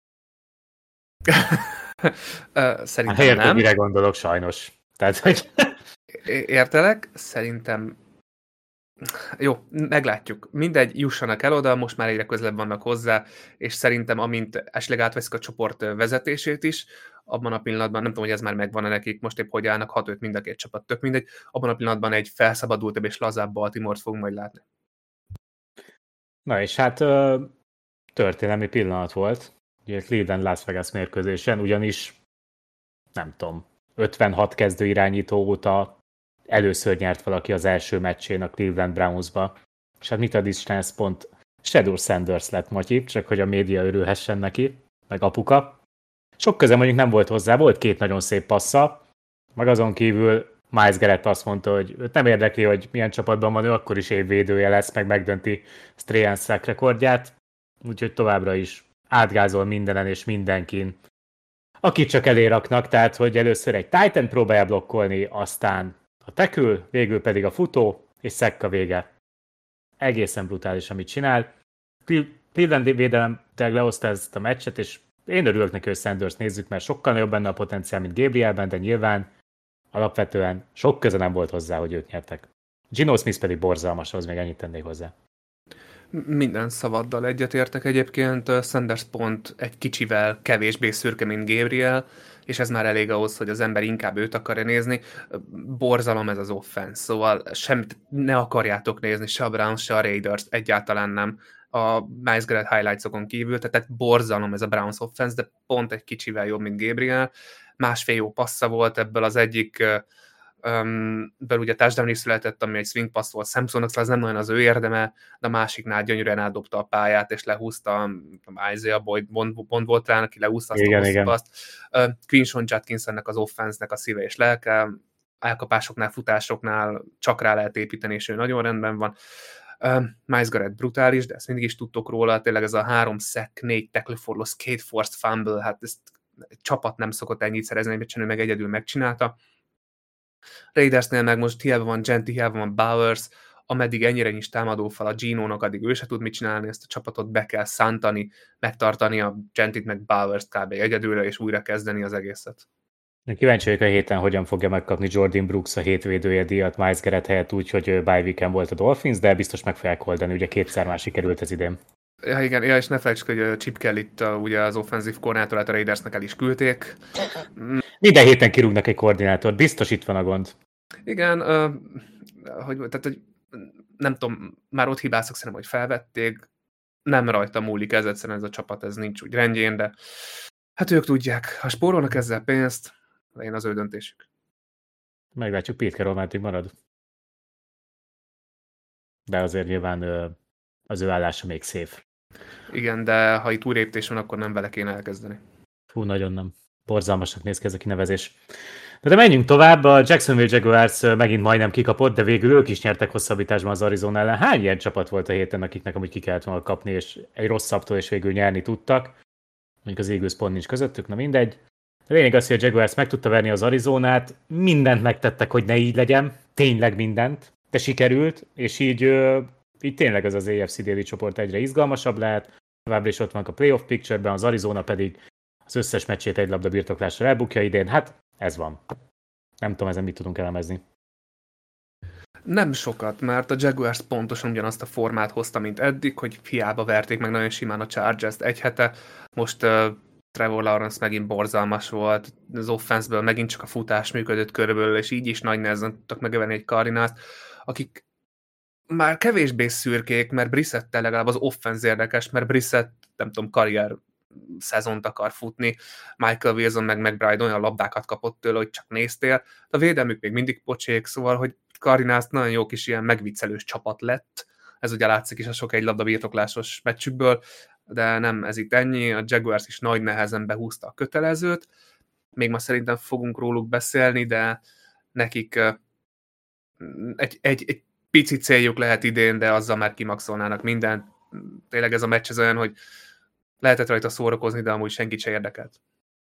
Szerintem Érted, nem. mire gondolok, sajnos. Tehát, hogy... Értelek, szerintem jó, meglátjuk. Mindegy, jussanak el oda, most már egyre közelebb vannak hozzá, és szerintem amint esetleg átveszik a csoport vezetését is, abban a pillanatban, nem tudom, hogy ez már megvan-e nekik, most épp hogy állnak, 6-5 mind a két csapat, tök mindegy, abban a pillanatban egy felszabadultabb és lazább Baltimore-t fogunk majd látni. Na és hát történelmi pillanat volt, ugye Cleveland Las Vegas mérkőzésen, ugyanis nem tudom, 56 kezdő irányító óta először nyert valaki az első meccsén a Cleveland Brownsba. És hát mit ad Isten, ez pont Shedeur Sanders lett, Matyi, csak hogy a média örülhessen neki, meg apuka. Sok köze mondjuk nem volt hozzá, volt 2 nagyon szép passza, meg azon kívül Myles Garrett azt mondta, hogy őt nem érdekli, hogy milyen csapatban van, ő akkor is évvédője lesz, meg megdönti Strahan Sack rekordját, úgyhogy továbbra is átgázol mindenen és mindenkin, akit csak elé raknak, tehát hogy először egy Titan próbálja blokkolni, aztán a tackle, végül pedig a futó, és Sack a vége. Egészen brutális, amit csinál. Cleveland védelem lehozta ezt a meccset, és én örülök neki, hogy Sanders nézzük, mert sokkal nagyobb benne a potenciál, mint Gabrielben, de nyilván alapvetően sok köze nem volt hozzá, hogy ők nyertek. Geno Smith pedig borzalmas, az még ennyit tennék hozzá. Minden szavaddal egyetértek egyébként, Sanders pont egy kicsivel kevésbé szürke, mint Gabriel, és ez már elég ahhoz, hogy az ember inkább őt akarja nézni. Borzalom ez az offense, szóval semmit ne akarjátok nézni, se a Browns, se a Raiders, egyáltalán nem. A Myles Garrett highlights-okon kívül, tehát borzalom ez a Browns offense, de pont egy kicsivel jobb, mint Gabriel. Másfél jó passza volt, ebből az egyik belül ugye touchdown is született, ami egy swing pass volt Samsonnak, szóval ez nem nagyon az ő érdeme, de a másiknál gyönyörűen átdobta a pályát, és lehúzta, Isaiah Bond volt rá, aki lehúzta azt a hosszú paszt. Quinshon Judkinsonnek az offense-nek a szíve és lelke, elkapásoknál, futásoknál csak rá lehet építeni, és ő nagyon rendben van. Myles Garrett brutális, de ezt mindig is tudtok róla, tényleg ez a 3 sack, 4 tackle for loss, 2 forced fumble, hát ezt egy csapat nem szokott ennyit szerezni, mert ő meg egyedül megcsinálta. Raidersnél meg most hiába van Genti, hiába van Bowers, ameddig ennyire nincs támadófal a Genónak, addig ő se tud mit csinálni, ezt a csapatot be kell szántani, megtartani a Gentit meg Bowers-t kb. Egyedülre, és újra kezdeni az egészet. Kíváncsi vagyok a héten, hogyan fogja megkapni Jordan Brooks a hétvédője díjat Myles Garrett helyett úgy, hogy bye weekend volt a Dolphins, de biztos meg fogják oldani, ugye 2-szer már sikerült ez idén. Ja, igen, és ne felejtsük, hogy Chip Kellyt, ugye az offenzív koordinátorát a Raidersnek el is küldték. Minden héten kirúgnak egy koordinátor, biztos itt van a gond. Igen, hogy nem tudom, már ott hibáztak szerintem, hogy felvették, nem rajta múlik ez egyszerűen ez a csapat, ez nincs úgy rendjén, de hát ők tudják, ha spórolnak ezzel pénzt, legyen az ő döntésük. Meglátjuk, Pete Carroll meddig marad. De azért nyilván az ő állása még safe. Igen, de ha itt túléptés van, akkor nem vele kéne elkezdeni. Fú, nagyon nem. Borzalmasnak néz ki ez a kinevezés. De menjünk tovább, a Jacksonville Jaguars megint majdnem kikapott, de végül ők is nyertek hosszabbításban az Arizona ellen. Hány ilyen csapat volt a héten, akiknek amúgy ki kellett volna kapni, és egy rosszabbtól és végül nyerni tudtak? Mondjuk az Eagles pont nincs közöttük, na mindegy. A lényeg az, hogy a Jaguars meg tudta verni az Arizonát, mindent megtettek, hogy ne így legyen, tényleg mindent, de sikerült, és így tényleg az AFC déli csoport egyre izgalmasabb lehet. Továbbra is ott vannak a playoff picture-ben, az Arizona pedig az összes meccsét egy labda birtoklásra elbukja idén. Hát ez van. Nem tudom, ezen mit tudunk elemezni. Nem sokat, mert a Jaguars pontosan ugyanazt a formát hozta, mint eddig, hogy hiába verték meg nagyon simán a Chargers-t egy hete. Most Trevor Lawrence megint borzalmas volt, az offenszből megint csak a futás működött körülbelül, és így is nagy nehezen tudtak megvenni egy Cardinals, akik már kevésbé szürkék, mert Brissettel legalább az offenz érdekes, mert Brissett, nem tudom, karrier szezont akar futni, Michael Wilson meg McBride olyan labdákat kapott tőle, hogy csak néztél. A védelmük még mindig pocsék, szóval, hogy Cardinals nagyon jó kis ilyen megviccelős csapat lett. Ez ugye látszik is a sok egy labda birtoklásos meccsükből, de nem ez itt ennyi. A Jaguars is nagy nehezen behúzta a kötelezőt. Még ma szerintem fogunk róluk beszélni, de nekik egy pici céljuk lehet idén, de azzal már kimaxolnának mindent. tényleg ez a meccs ez olyan, hogy lehetett rajta szórakozni, de amúgy senkit se érdekelt.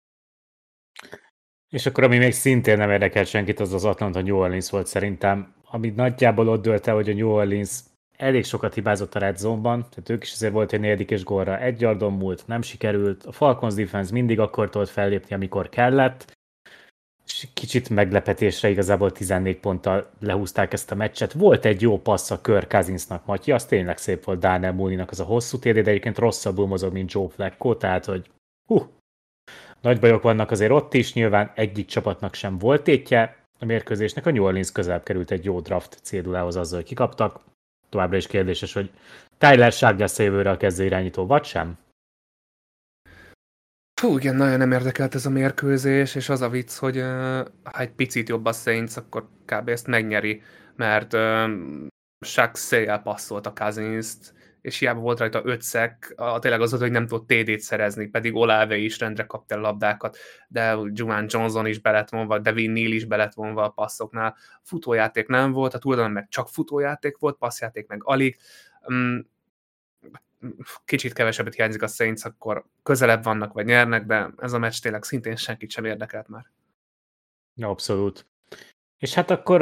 És akkor ami még szintén nem érdekelt senkit, az az Atlanta New Orleans volt szerintem, ami nagyjából ott dőlt el, hogy a New Orleans elég sokat hibázott a red zone-ban, tehát ők is azért volt egy 4. és gólra 1 yardon múlt, nem sikerült, a Falcons defense mindig akkor tudott fellépni, amikor kellett, és kicsit meglepetésre igazából 14 ponttal lehúzták ezt a meccset. Volt egy jó passz a Kirk Cousinsnak, Matyi, az tényleg szép volt Darnell Mooney-nak az a hosszú TD, de egyébként rosszabbul mozog, mint Joe Flacco, tehát hogy nagy bajok vannak azért ott is, nyilván egyik csapatnak sem volt tétje a mérkőzésnek, a New Orleans közel került egy jó draft cédulához azzal, hogy kikaptak. Továbbra is kérdéses, hogy Tyler Shagg lesz a jövőre a kezdő irányító, vagy sem? Hú, igen, nagyon nem érdekelt ez a mérkőzés, és az a vicc, hogy ha egy picit jobb a Saints, akkor kb. Ezt megnyeri, mert Shaq széjjel passzolt a Cousinst, és hiába volt rajta 5 sack, tényleg az volt, hogy nem tudott TD-t szerezni, pedig Olave is rendre kapta a labdákat, de Juwan Johnson is belett vonva, Devin Neal is belett vonva a passzoknál. Futójáték nem volt, a túloldalon meg csak futójáték volt, passzjáték meg alig. Kicsit kevesebbet hiányzik a Saints, akkor közelebb vannak, vagy nyernek, de ez a meccs tényleg szintén senkit sem érdekelt már. Abszolút. És hát akkor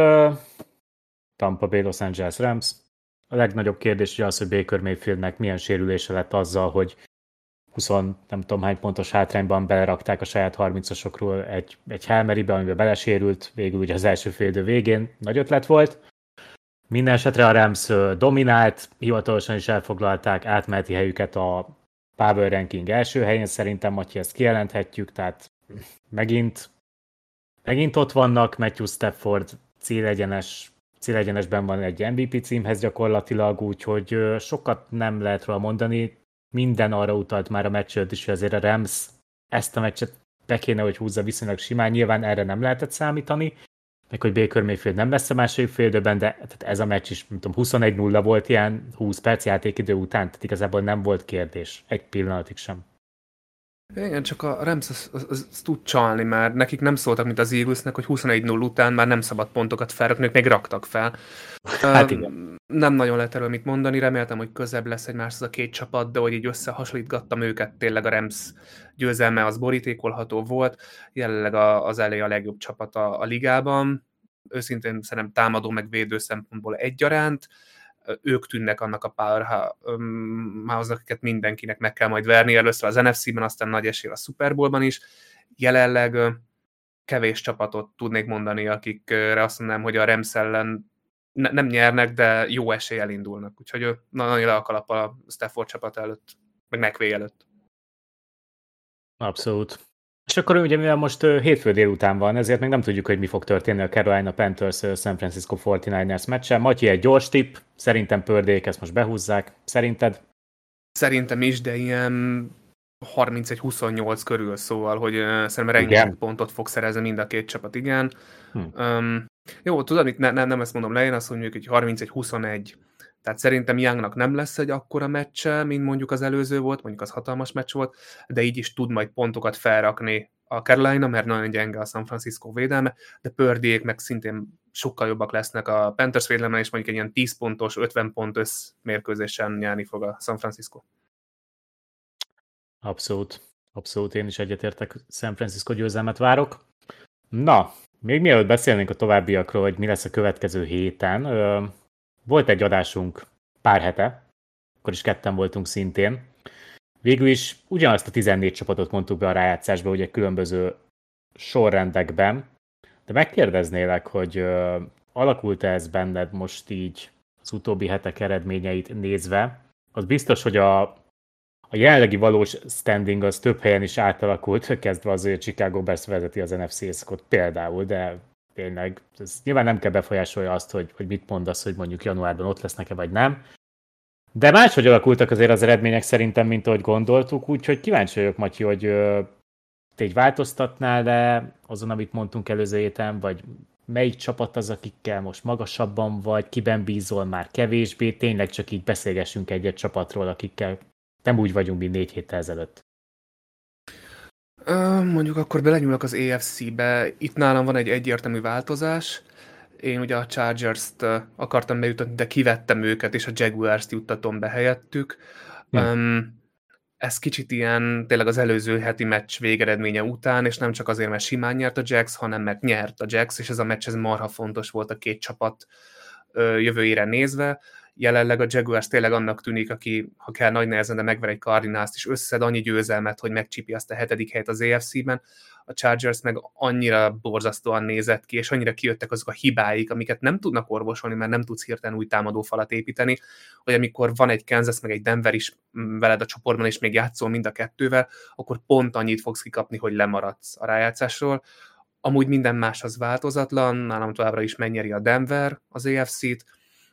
Tampa Bay Los Angeles Rams. A legnagyobb kérdés ugye az, hogy Baker Mayfieldnek milyen sérülése lett azzal, hogy 20 nem tudom hány pontos hátrányban belerakták a saját 30-osokról egy Hail Mary-be, amiben belesérült, végül ugye az első fél idő végén nagy ötlet volt. Minden esetre a Rams dominált, hivatalosan is elfoglalták átmeneti helyüket a Power Ranking első helyén, szerintem Matyi, ezt kijelenthetjük, tehát megint ott vannak, Matthew Stafford célegyenesben van egy MVP címhez gyakorlatilag, úgyhogy sokat nem lehet róla mondani, minden arra utalt már a meccs előtt is, hogy azért a Rams ezt a meccset be kéne, hogy húzza viszonylag simán, nyilván erre nem lehetett számítani, meg hogy Baker Mayfield nem lesz a második fél időben, de tehát ez a meccs is, nem tudom, 21-0 volt ilyen 20 perc játékidő után, tehát igazából nem volt kérdés, egy pillanatig sem. Igen, csak a Rams az tud csalni már. Nekik nem szóltak, mint az Eaglesnek, hogy 21-0 után már nem szabad pontokat felrakni, ők még raktak fel. Hát igen. Nem nagyon lehet erről mit mondani, reméltem, hogy közebb lesz egymáshoz a két csapat, de hogy így összehasonlítgattam őket, tényleg a Rams győzelme az borítékolható volt, jelenleg az elé a legjobb csapat a ligában, őszintén szerintem támadó meg védő szempontból egyaránt, ők tűnnek annak a powerhouse-nak, akiket mindenkinek meg kell majd verni, először az NFC-ben, aztán nagy esély a Super Bowl-ban is. Jelenleg kevés csapatot tudnék mondani, akikre azt mondanám, hogy a Rams ellen nem nyernek, de jó eséllyel indulnak. Úgyhogy nagyon le a kalap a Stafford csapat előtt, meg McVay előtt. Abszolút. És akkor ugye mivel most hétfő délután van, ezért még nem tudjuk, hogy mi fog történni a Carolina Panthers San Francisco 49ers meccsen. Matyi, egy gyors tipp, szerintem pördék ezt most behúzzák. Szerinted? Szerintem is, de ilyen 31-28 körül, szóval, hogy szerintem rengeteg pontot fog szerezni mind a két csapat, igen. Jó, tudod, itt nem ezt mondom le, én azt mondjuk, hogy 31-21. Tehát szerintem Youngnak nem lesz egy akkora meccse, mint mondjuk az előző volt, mondjuk az hatalmas meccs volt, de így is tud majd pontokat felrakni a Carolina, mert nagyon gyenge a San Francisco védelme, de Purdyék meg szintén sokkal jobbak lesznek a Panthers védelme, és mondjuk egy ilyen 10 pontos, 50 pont összmérkőzésen nyerni fog a San Francisco. Abszolút én is egyetértek, San Francisco győzelmet várok. Na, még mielőtt beszélnénk a továbbiakról, hogy mi lesz a következő héten, volt egy adásunk pár hete, akkor is ketten voltunk szintén. Végül is ugyanazt a 14 csapatot mondtuk be a rájátszásba, ugye különböző sorrendekben, de megkérdeznélek, hogy alakult-e ez benned most így az utóbbi hetek eredményeit nézve? Az biztos, hogy a jelenlegi valós standing az több helyen is átalakult, kezdve az, hogy a Chicago Bears vezeti az NFC Északot például, de tényleg ez nyilván nem kell befolyásolja azt, hogy mit mondasz, hogy mondjuk januárban ott lesznek-e vagy nem. De máshogy alakultak azért az eredmények szerintem, mint ahogy gondoltuk, úgyhogy kíváncsi vagyok, Matyi, hogy te így változtatnál le azon, amit mondtunk előző héten, vagy melyik csapat az, akikkel most magasabban vagy, kiben bízol már kevésbé, tényleg csak így beszélgessünk egy-egy csapatról, akikkel nem úgy vagyunk, mint 4 héttel ezelőtt. Mondjuk akkor belenyúlok az AFC-be. Itt nálam van egy egyértelmű változás. Én ugye a Chargers-t akartam bejutatni, de kivettem őket, és a Jaguars-t juttatom be helyettük. Ez kicsit ilyen tényleg az előző heti meccs végeredménye után, és nem csak azért, mert simán nyert a Jags, hanem mert nyert a Jags, és ez a meccs ez marha fontos volt a két csapat jövőjére nézve. Jelenleg a Jaguars tényleg annak tűnik, aki, ha kell nagy nehezen, de megver egy Cardinals-t, és összed annyi győzelmet, hogy megcsipi azt a 7. helyet az AFC-ben. A Chargers meg annyira borzasztóan nézett ki, és annyira kijöttek azok a hibáik, amiket nem tudnak orvosolni, mert nem tudsz hirtelen új támadófalat építeni, hogy amikor van egy Kansas, meg egy Denver is veled a csoportban, és még játszol mind a kettővel, akkor pont annyit fogsz kikapni, hogy lemaradsz a rájátszásról. Amúgy minden más az változatlan, nálam továbbra is megnyeri a Denver az AFC-t,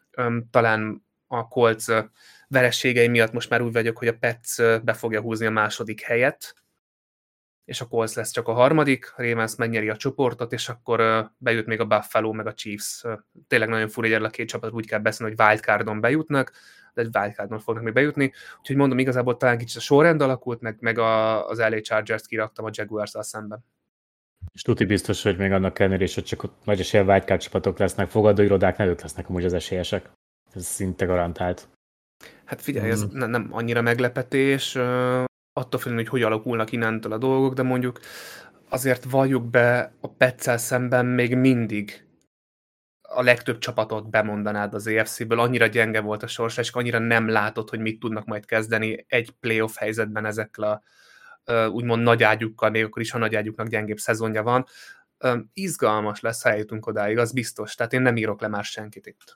talán a Colts vereségei miatt most már úgy vagyok, hogy a Pets be fogja húzni a második helyet, és a Colts lesz csak a harmadik, a Ravens megnyeri a csoportot, és akkor bejut még a Buffalo, meg a Chiefs. Tényleg nagyon fura, hogy erről a két csapat úgy kell beszélni, hogy wildcardon bejutnak, de wildcardon fognak még bejutni. Úgyhogy mondom, igazából talán kicsit a sorrend alakult, meg az LA Chargers-t kiraktam a Jaguars-al szemben. És tuti biztos, hogy még annak ellenére is, hogy csak ott nagy esélye wildcard csapatok lesznek, fogadóirodák, ne ők lesznek amúgy az esélyesek. Ez szinte garantált. Hát figyelj, ez nem annyira meglepetés, attól függően, hogy alakulnak innentől a dolgok, de mondjuk azért valljuk be, a Petszel szemben még mindig a legtöbb csapatot bemondanád az AFC-ből, annyira gyenge volt a sorsa, és annyira nem látod, hogy mit tudnak majd kezdeni egy playoff helyzetben ezekkel a úgymond nagy ágyukkal, még akkor is, ha nagy ágyuknak gyengébb szezonja van. Izgalmas lesz, ha eljutunk odáig, az biztos. Tehát én nem írok le már senkit itt.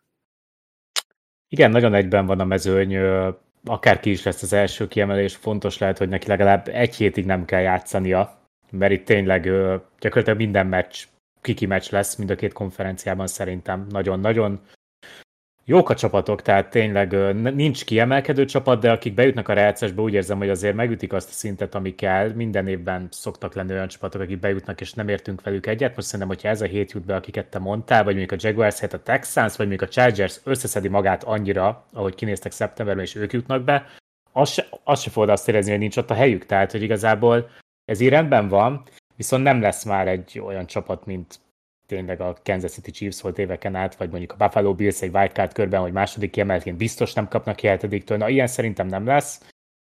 Igen, nagyon egyben van a mezőny, akárki is lesz az első kiemelés, fontos lehet, hogy neki legalább egy hétig nem kell játszania, mert itt tényleg gyakorlatilag minden meccs, kiki meccs lesz, mind a két konferenciában szerintem nagyon-nagyon jók a csapatok, tehát tényleg nincs kiemelkedő csapat, de akik bejutnak a rájátszásba, úgy érzem, hogy azért megütik azt a szintet, ami kell. Minden évben szoktak lenni olyan csapatok, akik bejutnak, és nem értünk velük egyet. Most szerintem, hogyha ez a 7 jut be, akiket te mondtál, vagy mondjuk a Jaguars, a Texans, vagy mondjuk a Chargers összeszedi magát annyira, ahogy kinéztek szeptemberben, és ők jutnak be, az se fogod azt érezni, hogy nincs ott a helyük. Tehát, hogy igazából ez így rendben van, viszont nem lesz már egy olyan csapat, mint tényleg a Kansas City Chiefs volt éveken át, vagy mondjuk a Buffalo Bills egy wildcard körben, hogy második kiemeltként biztos nem kapnak ki 7-től. Na, ilyen szerintem nem lesz.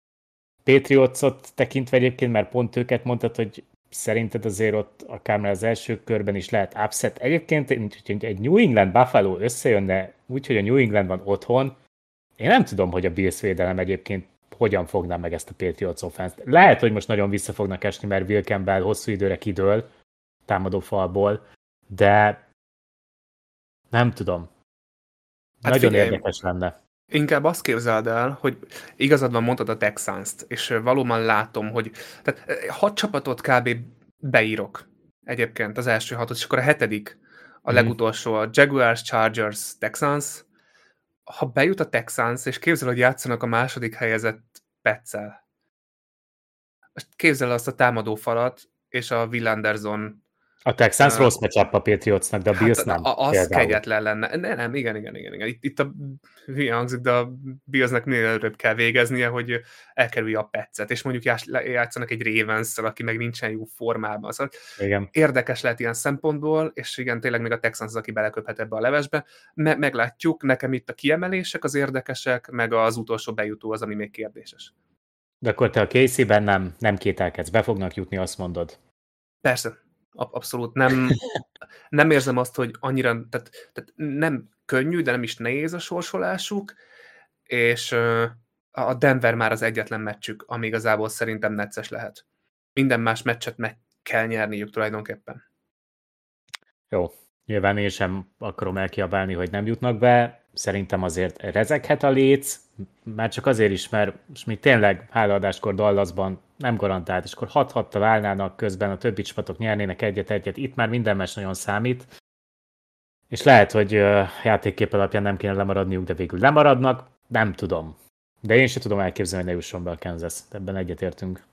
Patriotsot tekintve egyébként, mert pont őket mondtad, hogy szerinted azért ott akár már az első körben is lehet upset. Egyébként, hogy egy New England Buffalo összejönne úgy, hogy a New England van otthon, én nem tudom, hogy a Bills védelem egyébként hogyan fogná meg ezt a Patriots offense-t. Lehet, hogy most nagyon vissza fognak esni, mert Will Campbell hosszú időre kidől támadó falból, de nem tudom. Hát nagyon figyelj, érdekes lenne. Inkább azt képzeld el, hogy igazad van, mondtad a Texans-t, és valóban látom, hogy tehát 6 csapatot kb. Beírok egyébként az első 6-ot, és akkor a 7. a legutolsó a Jaguars, Chargers, Texans. Ha bejut a Texans, és képzel, hogy játszanak a második helyezett Petszel. Képzel azt a támadó falat, és a Will Anderson. A Texans rossz matchup a Patriotsnak, de a Bills nem. Az kegyetlen lenne. Nem, igen. Itt a hülye hangzik, de a Billsnek minél előbb kell végeznie, hogy elkerülje a Petset, és mondjuk játszanak egy Ravens-szel, aki meg nincsen jó formában. Szóval igen. Érdekes lehet ilyen szempontból, és igen, tényleg még a Texans az, aki beleköphet ebbe a levesbe. Meglátjuk, nekem itt a kiemelések az érdekesek, meg az utolsó bejutó az, ami még kérdéses. De akkor te a Casey-ben nem kételkedsz, be fognak jutni, azt mondod? Persze. Abszolút nem érzem azt, hogy annyira, tehát nem könnyű, de nem is nehéz a sorsolásuk, és a Denver már az egyetlen meccsük, ami igazából szerintem necces lehet. Minden más meccset meg kell nyerniük tulajdonképpen. Jó, nyilván én sem akarom elkiabálni, hogy nem jutnak be, szerintem azért rezeghet a léc, már csak azért is, mert most még tényleg hálaadáskor Dallasban nem garantált, és akkor 6-6-tal állnának, közben a többi csapatok nyernének egyet-egyet, itt már minden meccs nagyon számít, és lehet, hogy játékkép alapján nem kéne lemaradniuk, de végül lemaradnak, nem tudom. De én sem tudom elképzelni, hogy ne jusson be a Kansas, ebben egyetértünk.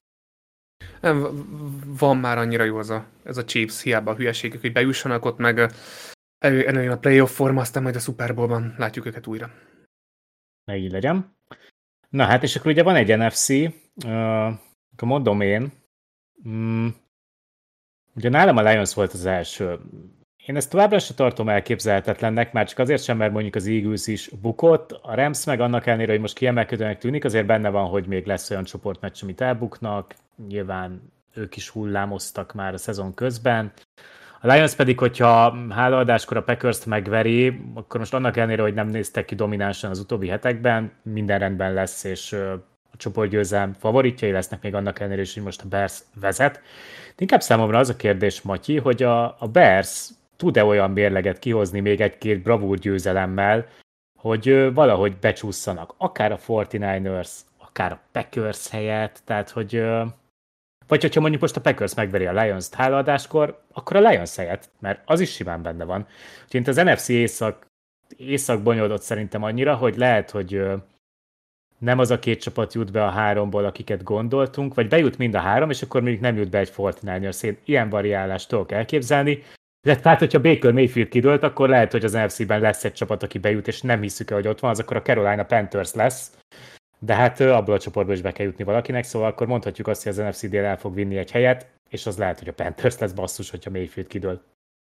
Van már annyira jó ez a Chiefs, hiába a hülyeségek, hogy bejussanak ott, meg előjön a playoff forma, aztán majd a Super Bowl-ban látjuk őket újra. Ne így legyen. Na hát, és akkor ugye van egy NFC, akkor mondom én, ugye nálam a Lions volt az első. Én ezt továbbra sem tartom elképzelhetetlennek, már csak azért sem, mert mondjuk az Eagles is bukott, a Rams meg annak ellenére, hogy most kiemelkedőnek tűnik, azért benne van, hogy még lesz olyan csoportmeccs, amit elbuknak, nyilván ők is hullámoztak már a szezon közben. A Lions pedig, hogyha hálaadáskor a Packers-t megveri, akkor most annak ellenére, hogy nem néztek ki dominánsan az utóbbi hetekben, minden rendben lesz, és a csoportgyőzelem favoritjai lesznek még annak ellenére is, hogy most a Bears vezet. De inkább számomra az a kérdés, Matyi, hogy a Bears tud-e olyan mérleget kihozni még egy-két bravúr győzelemmel, hogy valahogy becsúszanak, akár a 49ers, akár a Packers helyett, tehát hogy vagy hogyha mondjuk most a Packers megveri a Lions-t hálaadáskor, akkor a Lions helyett, mert az is simán benne van. Úgyhogy az NFC észak bonyolodott szerintem annyira, hogy lehet, hogy nem az a két csapat jut be a háromból, akiket gondoltunk, vagy bejut mind a három, és akkor mondjuk nem jut be egy 49ers. Én ilyen variálást tudok elképzelni. De tehát, hogyha Baker Mayfield kidőlt, akkor lehet, hogy az NFC-ben lesz egy csapat, aki bejut, és nem hiszük el, hogy ott van, az akkor a Carolina Panthers lesz. De hát abból a csoportból is be kell jutni valakinek, szóval akkor mondhatjuk azt, hogy az NFC dél el fog vinni egy helyet, és az lehet, hogy a Panthers lesz basszus, hogyha Mayfield kidől.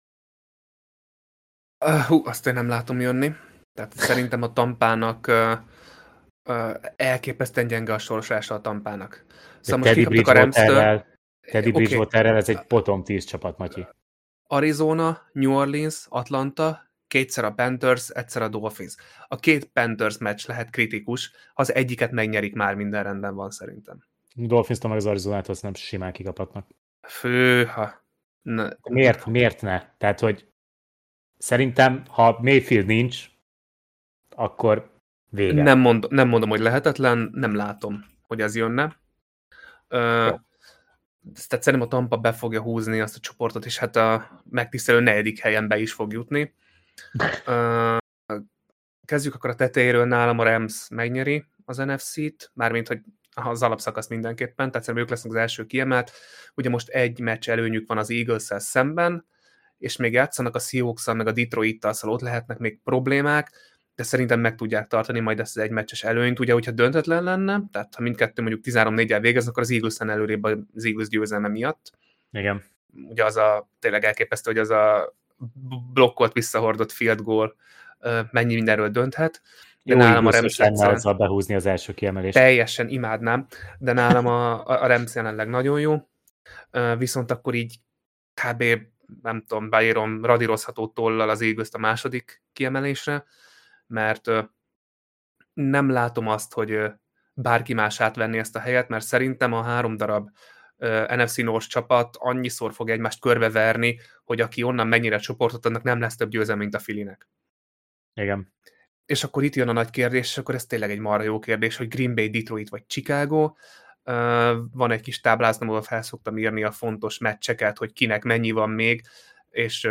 Azt én nem látom jönni. Tehát szerintem a Tampának elképesztően gyenge a sorsolása a Tampának. Szóval most kikaptak a Rams-től. Teddy Bridgewaterrel ez egy potom 10 csapat, Matyi. Arizona, New Orleans, Atlanta, kétszer a Panthers, egyszer a Dolphins. A két Panthers meccs lehet kritikus, ha az egyiket megnyerik, már minden rendben van szerintem. Dolphins-tól meg az Arizonától nem simán kikaphatnak. Főha. Miért ne? Tehát, hogy szerintem, ha Mayfield nincs, akkor vége. Nem mondom, hogy lehetetlen, nem látom, hogy ez jönne. Tehát szerintem a Tampa be fogja húzni azt a csoportot, és hát a megtisztelő 4. helyen be is fog jutni. Kezdjük akkor a tetejéről, nálam a Rams megnyeri az NFC-t, mármint, hogy az alapszakasz mindenképpen, tehát szerintem ők lesznek az első kiemelt. Ugye most egy meccs előnyük van az Eagles-szel szemben, és még játszanak a Seahawks-szal, meg a Detroit-tal, szóval ott lehetnek még problémák, de szerintem meg tudják tartani majd ezt az egymeccses előnyt. Ugye, hogyha döntetlen lenne, tehát ha mindkettő mondjuk 13-4-el végeznek, akkor az Eagles-en előrébb az Eagles győzelme miatt. Igen. Ugye az tényleg elképesztő, hogy az a blokkolt, visszahordott field goal mennyi mindenről dönthet. De jó, nálam a Rams azzal behúzni az első kiemelést. Teljesen imádnám, de nálam a Rams jelenleg nagyon jó. Viszont akkor így kb. Nem tudom, beírom radírozható tollal az Eagles-t a második kiemelésre, mert nem látom azt, hogy bárki más átvenni ezt a helyet, mert szerintem a 3 darab NFC North csapat annyiszor fog egymást körbeverni, hogy aki onnan mennyire a csoportot, annak nem lesz több győzelem, mint a Filinek. Igen. És akkor itt jön a nagy kérdés, és akkor ez tényleg egy marha jó kérdés, hogy Green Bay, Detroit vagy Chicago. Van egy kis táblázat, ahol fel szoktam írni a fontos meccseket, hogy kinek mennyi van még, és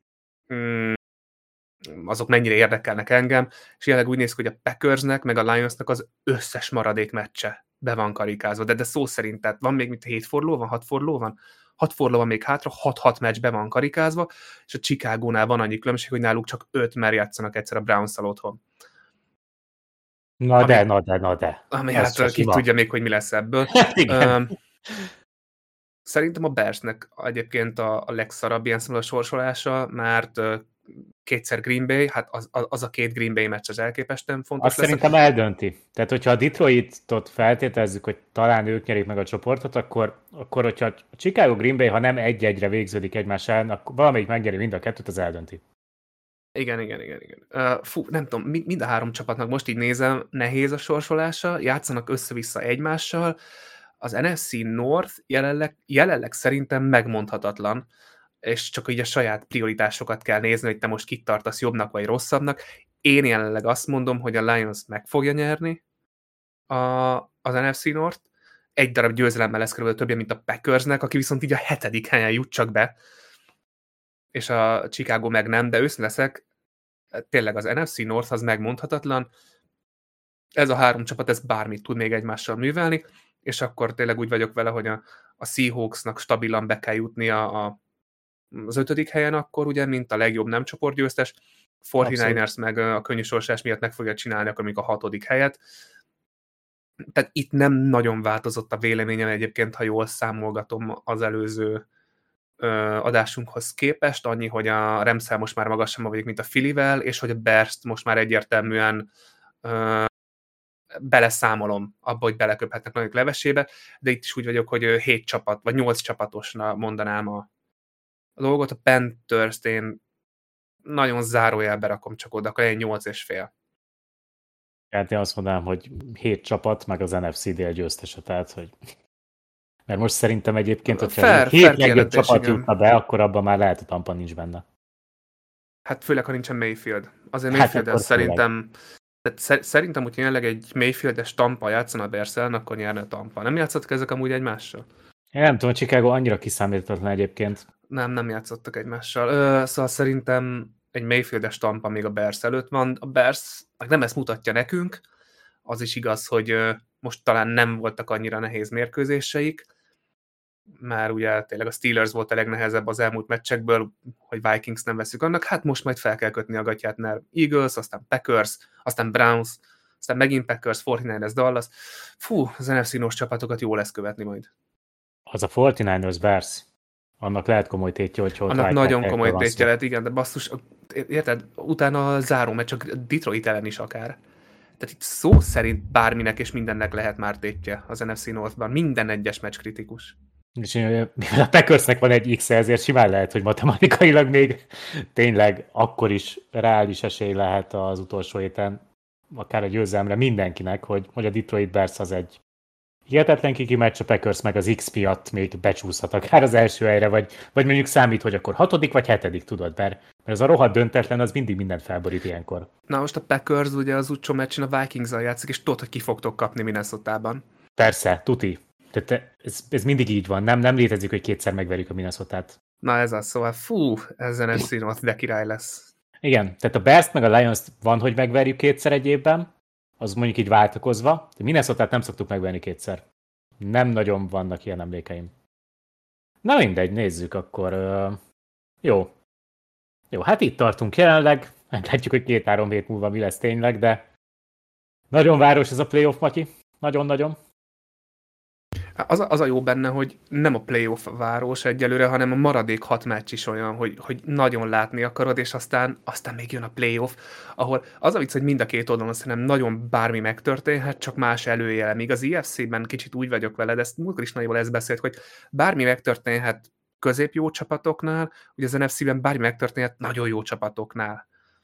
azok mennyire érdekelnek engem, és jelenleg úgy néz ki, hogy a Packersnek, meg a Lionsnak az összes maradék meccse be van karikázva, de szó szerint, tehát van még mint 7 forduló van, 6 forduló van? 6 forduló van még hátra, 6 meccs be van karikázva, és a Chicagónál van annyi különbség, hogy náluk csak 5 mer játszanak egyszer a Browns-szal otthon. Na de. Ami hát ki tudja még, hogy mi lesz ebből. Szerintem a Bearsnek egyébként a legszarabb ilyen szemben a sorsolása, mert kétszer Green Bay, hát az a 2 Green Bay meccs az elképesztően fontos azt lesz. Szerintem eldönti. Tehát, hogyha a Detroitot feltételezzük, hogy talán ők nyerik meg a csoportot, akkor hogyha a Chicago Green Bay, ha nem 1-1-re végződik egymás ellen, akkor valamelyik megnyeri mind a kettőt, az eldönti. Igen. Nem tudom, mind a 3 csapatnak most így nézem, nehéz a sorsolása, játszanak össze-vissza egymással. Az NFC North jelenleg szerintem megmondhatatlan, és csak így a saját prioritásokat kell nézni, hogy te most kit tartasz jobbnak vagy rosszabbnak. Én jelenleg azt mondom, hogy a Lions meg fogja nyerni az NFC North. Egy darab győzelemmel lesz körülbelül többje, mint a Packersnek, aki viszont így a 7. helyen jut csak be, és a Chicago meg nem, de őszintén leszek, tényleg az NFC North az megmondhatatlan. Ez a 3 csapat, ez bármit tud még egymással művelni, és akkor tényleg úgy vagyok vele, hogy a Seahawksnak stabilan be kell jutnia az 5. helyen akkor, ugye, mint a legjobb nem csoportgyőztes. 49ers meg a könnyű sorsás miatt meg fogja csinálni akkor még a 6. helyet. Tehát itt nem nagyon változott a véleményem egyébként, ha jól számolgatom az előző adásunkhoz képest, annyi, hogy a Ramszel most már magasabb vagyok, mint a Phillyvel, és hogy a Bears-t most már egyértelműen beleszámolom abba, hogy beleköphetnek nagyok levesébe, de itt is úgy vagyok, hogy 7 csapat, vagy 8 csapatosna mondanám a dolgot. A Panthers-t én nagyon zárójelbe rakom csak oda, akkor 8,5. Hát én azt mondanám, hogy 7 csapat, meg az NFC dél győztese, tehát, hogy... Mert most szerintem egyébként, hogyha 7 legjobb csapat jutna be, akkor abban már lehet, hogy Tampa nincs benne. Hát főleg, ha nincsen Mayfield. Azért Mayfield szerintem... Szerintem, hogy jelenleg egy Mayfieldes Tampa játszana a Bears ellen, akkor nyerne a Tampa. Nem játszottak ezek amúgy egymással? Én nem tudom, Chicago annyira kiszámíthatatlan egyébként. Nem játszottak egymással. Szóval szerintem egy Mayfieldes Tampa még a Bears előtt van. A Bears meg nem ezt mutatja nekünk. Az is igaz, hogy most talán nem voltak annyira nehéz mérkőzéseik, már ugye tényleg a Steelers volt a legnehezebb az elmúlt meccsekből, hogy Vikings nem veszük annak, hát most majd fel kell kötni a gatyát, mert Eagles, aztán Packers, aztán Browns, aztán megint Packers, 49ers, Dallas. Fú, az NFC-nos csapatokat jó lesz követni majd. Az a 49ers Bears, annak lehet komoly tétje, hogy annak nagyon komoly tétje lehet, igen, de basszus, érted, utána a záró meccs, csak Detroit ellen is akár. Tehát itt szó szerint bárminek és mindennek lehet már tétje az NFC Northban. Minden egyes meccs kritikus. És mivel a Packersnek van egy X, ezért simán lehet, hogy matematikailag még tényleg akkor is reális esély lehet az utolsó héten, akár a győzelemre mindenkinek, hogy a Detroit Bears az egy hihetetlen kiki meccs, a Packers meg az X miatt még becsúszhat akár az első helyre, vagy mondjuk számít, hogy akkor 6. vagy 7. tudod, mert az a rohadt döntetlen, az mindig mindent felborít ilyenkor. Na most a Packers ugye az utcsó meccsen a Vikings-zal játszik, és tudod, hogy ki fogtok kapni Minnesotában. Persze, tuti. Tehát ez mindig így van. Nem létezik, hogy kétszer megverjük a Minnesotát. Na ez az, szóval ezen NFC North de király lesz. Igen, tehát a Bears meg a Lions van, hogy megverjük kétszer egy évben, az mondjuk így váltakozva, de Minnesotát nem szoktuk megverni kétszer. Nem nagyon vannak ilyen emlékeim. Na mindegy, nézzük akkor. Jó, hát itt tartunk jelenleg. Meglátjuk, hogy 2-3 hét múlva mi lesz tényleg, de nagyon város ez a playoff, Matyi. Nagyon-nagyon. Az a jó benne, hogy nem a playoff város egyelőre, hanem a maradék 6 meccs is olyan, hogy nagyon látni akarod, és aztán még jön a playoff, ahol az a vicc, hogy mind a két oldalon szerintem nagyon bármi megtörténhet, csak más előjele. Míg az IFC-ben kicsit úgy vagyok veled, ezt múltkor is nagyon ezt beszélt, hogy bármi megtörténhet középjó csapatoknál, ugye az NFC-ben bármi megtörténhet nagyon jó csapatoknál.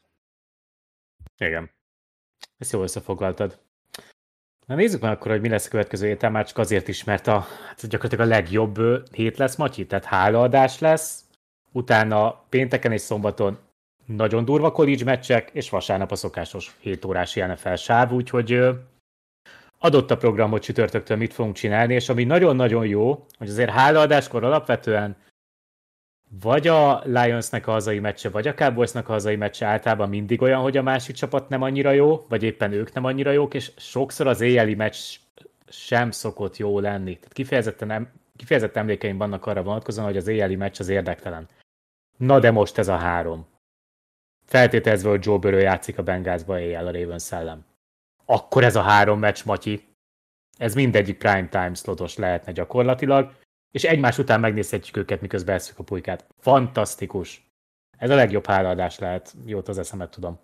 Igen. Ezt jól összefoglaltad. Na nézzük meg akkor, hogy mi lesz a következő héten, már csak azért is, mert gyakorlatilag a legjobb hét lesz, Matyi, tehát hálaadás lesz, utána pénteken és szombaton nagyon durva college meccsek, és vasárnap a szokásos 7 órás NFL sáv, úgyhogy adott a program, hogy csütörtöktől mit fogunk csinálni, és ami nagyon-nagyon jó, hogy azért hálaadáskor alapvetően vagy a Lionsnek a hazai meccse, vagy a Cowboysnak a hazai meccse általában mindig olyan, hogy a másik csapat nem annyira jó, vagy éppen ők nem annyira jók, és sokszor az éjjeli meccs sem szokott jó lenni. Tehát kifejezett emlékeim vannak arra vonatkozóan, hogy az éjjeli meccs az érdektelen. Na de most ez a 3. Feltételezve, hogy Joe Burrow játszik a Bengalsba éjjel a Ravens ellen. Akkor ez a 3 meccs, Matyi, ez mindegyik prime time slotos lehetne gyakorlatilag, és egymás után megnézhetjük őket, miközben eszük a pulykát. Fantasztikus! Ez a legjobb hálaadás lehet, jót az eszemet tudom.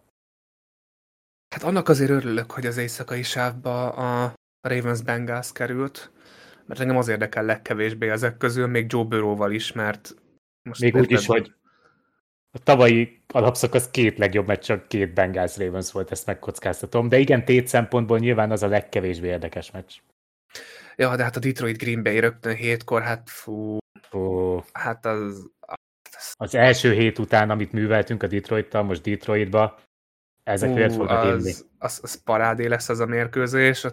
Hát annak azért örülök, hogy az éjszakai sávba a Ravens Bengals került, mert engem az érdekel legkevésbé ezek közül, még Joe Burrow-val is, mert most még úgy is, hogy a tavalyi alapszakasz 2 legjobb meccs, csak 2 Bengals Ravens volt, ezt megkockáztatom, de igen, tét szempontból nyilván az a legkevésbé érdekes meccs. Ja, de hát a Detroit Green Bay rögtön 7-kor, hát hát az első hét után, amit műveltünk a Detroittal, most Detroitba, ezekért fognak élni. Az parádé lesz az a mérkőzés.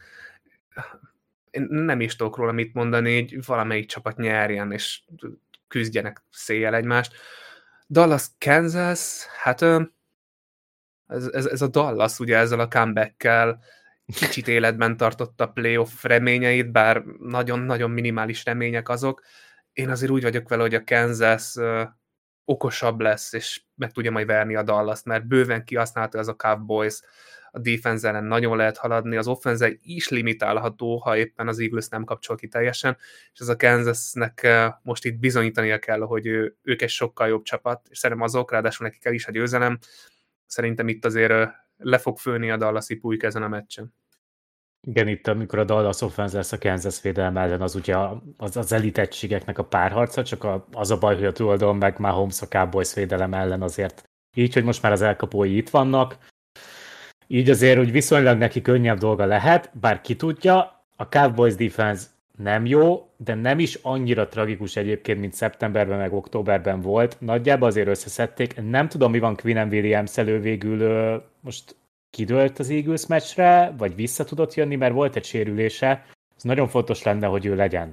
Én nem is tudok róla mit mondani, hogy valamelyik csapat nyerjen, és küzdjenek széjjel egymást. Dallas, Kansas, hát ez a Dallas ugye ezzel a comeback-kel kicsit életben tartotta a playoff reményeit, bár nagyon-nagyon minimális remények azok. Én azért úgy vagyok vele, hogy a Kansas okosabb lesz, és meg tudja majd verni a Dallas-t, mert bőven kihasználta az a Cowboys, a defense ellen nagyon lehet haladni, az offense is limitálható, ha éppen az Eagles nem kapcsol ki teljesen, és ez a Kansasnek most itt bizonyítania kell, hogy ők egy sokkal jobb csapat, és szerintem azok, ráadásul nekik el is a győzelem, szerintem itt azért le fog főni a Dallas-i pulyk ezen a meccsen. Igen, itt amikor a Dallas offense lesz a Kansas védelme ellen, az ugye az elitegységeknek a párharca, csak az a baj, hogy a túloldalon meg Mahomes a Cowboys védelem ellen azért. Így, hogy most már az elkapói itt vannak, így azért úgy viszonylag neki könnyebb dolga lehet, bár ki tudja, a Cowboys defense nem jó, de nem is annyira tragikus egyébként, mint szeptemberben meg októberben volt. Nagyjából azért összeszedték. Nem tudom, mi van Quinnen Williams-el, végül most kidőlt az Eagles meccsre, vagy vissza tudott jönni, mert volt egy sérülése. Ez nagyon fontos lenne, hogy ő legyen.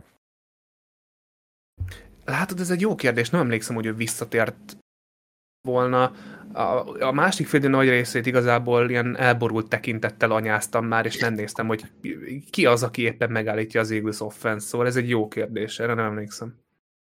Látod, ez egy jó kérdés. Nem emlékszem, hogy ő visszatért volna. A másik fél nagy részét igazából ilyen elborult tekintettel anyáztam már, és nem néztem, hogy ki az, aki éppen megállítja az Eagles offense, szóval ez egy jó kérdés, erre nem emlékszem.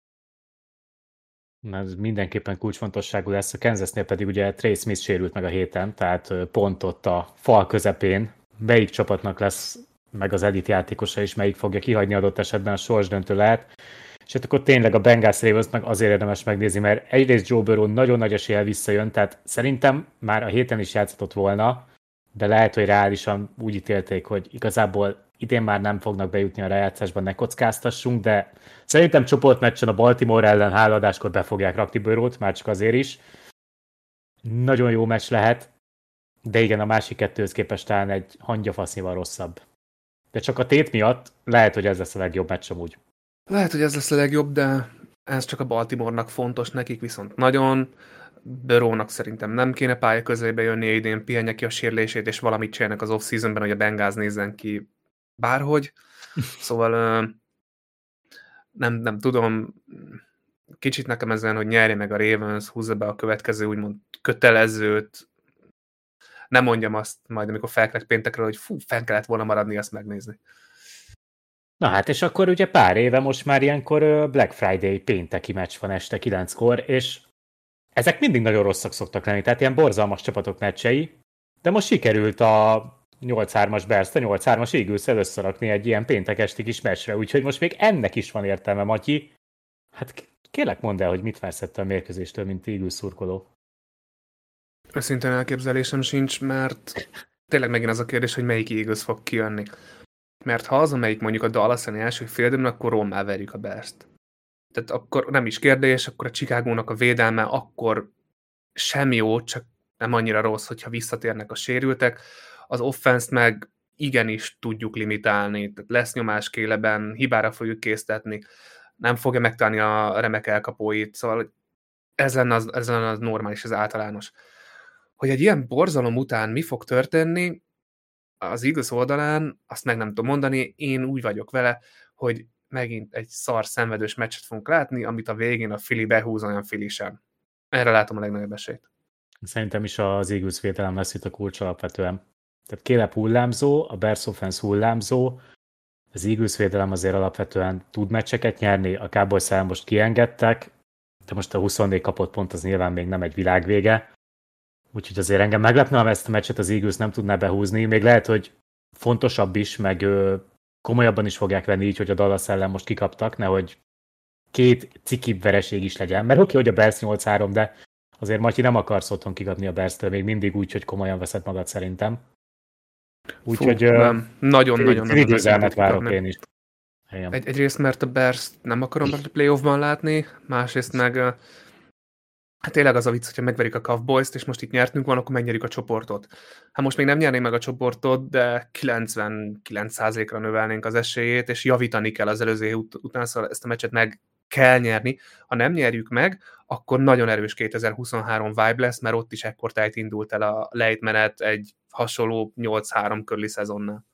Ez mindenképpen kulcsfontosságú lesz, a Kansasnél pedig ugye Trey Smith sérült meg a héten, tehát pont ott a fal közepén melyik csapatnak lesz meg az elit játékosa, és melyik fogja kihagyni adott esetben a sorsdöntő lehet. És hát akkor tényleg a Bengals Ravens meg azért érdemes megnézni, mert egyrészt Joe Burrow nagyon nagy eséllyel visszajön, tehát szerintem már a héten is játszhatott volna, de lehet, hogy reálisan úgy ítélték, hogy igazából idén már nem fognak bejutni a rájátszásban, ne kockáztassunk, de szerintem csoportmeccsen a Baltimore ellen háladáskor be fogják rakni Burrowt, már csak azért is. Nagyon jó meccs lehet, de igen, a másik kettőhöz képest talán egy hangyafasznyival rosszabb. De csak a tét miatt lehet, hogy ez lesz a legjobb meccs amúgy. Lehet, hogy ez lesz a legjobb, de ez csak a Baltimore-nak fontos, nekik viszont nagyon. Burrownak szerintem nem kéne pálya közelébe jönni idén, pihenje ki a sérülését, és valamit csinálnak az off-seasonben, hogy a Bengals nézzen ki bárhogy. Szóval nem tudom, kicsit nekem ezen, hogy nyerje meg a Ravens, húzza be a következő úgymond kötelezőt. Nem mondjam azt majd, amikor felkelek péntekről, hogy fenn kellett volna maradni, azt megnézni. Na hát, és akkor ugye pár éve most már ilyenkor Black Friday pénteki meccs van este 9-kor, és ezek mindig nagyon rosszak szoktak lenni, tehát ilyen borzalmas csapatok meccsei, de most sikerült a 8-3-as Bears-t, a 8-3-as Eagles-el összerakni egy ilyen péntek esti kis meccsre, úgyhogy most még ennek is van értelme, Matyi. Hát kérlek mondd el, hogy mit vársz ettől a mérkőzéstől, mint Eagles szurkoló. Őszintén elképzelésem sincs, mert tényleg megint az a kérdés, hogy melyik Eagles fog kijönni. Mert ha az, amelyik mondjuk a Dallas-en első félidőben, akkor rommá verjük a Bears-t. Tehát akkor nem is kérdés, akkor a Chicagónak a védelme akkor sem jó, csak nem annyira rossz, hogyha visszatérnek a sérültek. Az offense-t meg igenis tudjuk limitálni, tehát lesz nyomás Caleben, hibára fogjuk késztetni, nem fogja megtalálni a remek elkapóit, szóval ez lenne az normális, ez általános. Hogy egy ilyen borzalom után mi fog történni, az Eagles oldalán, azt meg nem tudom mondani, én úgy vagyok vele, hogy megint egy szar szenvedős meccset fogunk látni, amit a végén a Philly behúz olyan Philly sem. Erre látom a legnagyobb esélyt. Szerintem is az Eagles védelem lesz itt a kulcs alapvetően. Tehát Caleb hullámzó, a Bears offense hullámzó, az Eagles védelem azért alapvetően tud meccseket nyerni, a Cowboys ellen most kiengedtek, de most a 24 kapott pont az nyilván még nem egy világvége. Úgyhogy azért engem meglepne, ha ezt a meccset az Eagles nem tudná behúzni. Még lehet, hogy fontosabb is, meg komolyabban is fogják venni így, hogy a Dallas ellen most kikaptak, nehogy két cikibb vereség is legyen. Mert oké, hogy a Bears 8-3, de azért Matyi nem akarsz otthon kikapni a Bears-től még mindig úgy, hogy komolyan veszed magad szerintem. Úgyhogy nagyon győzelmet várok én is. Egyrészt, mert a Bears nem akarom a playoffban látni, másrészt meg hát tényleg az a vicc, hogyha megverik a Cowboys-t, és most itt nyertünk van, akkor megnyerjük a csoportot. Hát most még nem nyernénk meg a csoportot, de 99%-ra növelnénk az esélyét, és javítani kell az előző után, szóval ezt a meccset meg kell nyerni. Ha nem nyerjük meg, akkor nagyon erős 2023 vibe lesz, mert ott is ekkor tájt indult el a lejtmenet egy hasonló 8-3 körüli szezonnal.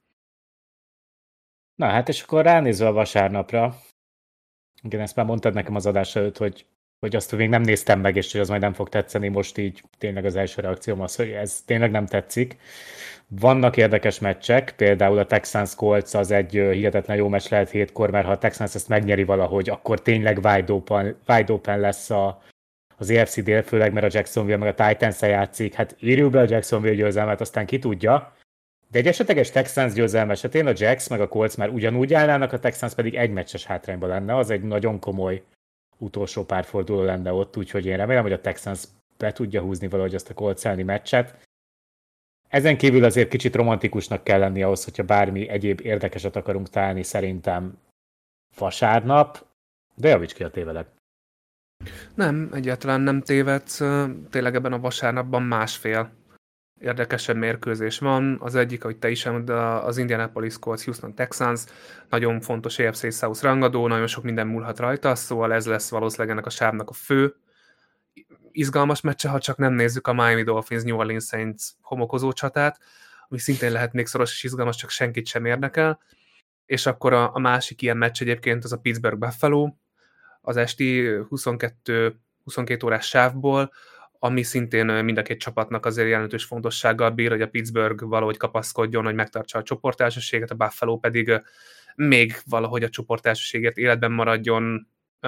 Na hát, és akkor ránézve a vasárnapra, igen, ezt már mondtad nekem az adás előtt, hogy azt még nem néztem meg, és hogy az majd nem fog tetszeni, most így tényleg az első reakcióm az, hogy ez tényleg nem tetszik. Vannak érdekes meccsek, például a Texans Colts az egy hihetetlen jó meccs lehet 7-kor, mert ha a Texans ezt megnyeri valahogy, akkor tényleg wide open lesz a az EFC dél, főleg mert a Jacksonville meg a Titans-el játszik, hát írjuk be a Jacksonville győzelmet, aztán ki tudja. De egy esetleges Texans győzelme esetén a Jacks meg a Colts már ugyanúgy állnának, a Texans pedig egy meccses hátrányban lenne, az egy nagyon komoly utolsó párforduló lenne ott, úgyhogy én remélem, hogy a Texans be tudja húzni valahogy azt a Colts elleni meccset. Ezen kívül azért kicsit romantikusnak kell lenni ahhoz, hogyha bármi egyéb érdekeset akarunk találni, szerintem vasárnap, de javíts ki, a tévedek. Nem, egyáltalán nem tévedsz. Tényleg ebben a vasárnapban másfél érdekesebb mérkőzés van. Az egyik, ahogy te is elmondod, az Indianapolis Colts Houston Texans, nagyon fontos AFC South rangadó, nagyon sok minden múlhat rajta, szóval ez lesz valószínűleg ennek a sávnak a fő izgalmas meccse, ha csak nem nézzük a Miami Dolphins New Orleans Saints homokozó csatát, ami szintén lehet még szoros és izgalmas, csak senkit sem érdekel. És akkor a másik ilyen meccs egyébként az a Pittsburgh Buffalo, az esti 22 órás sávból, ami szintén mind a két csapatnak azért jelentős fontossággal bír, hogy a Pittsburgh valahogy kapaszkodjon, hogy megtartsa a csoportelsőséget, a Buffalo pedig még valahogy a csoportelsőségért életben maradjon,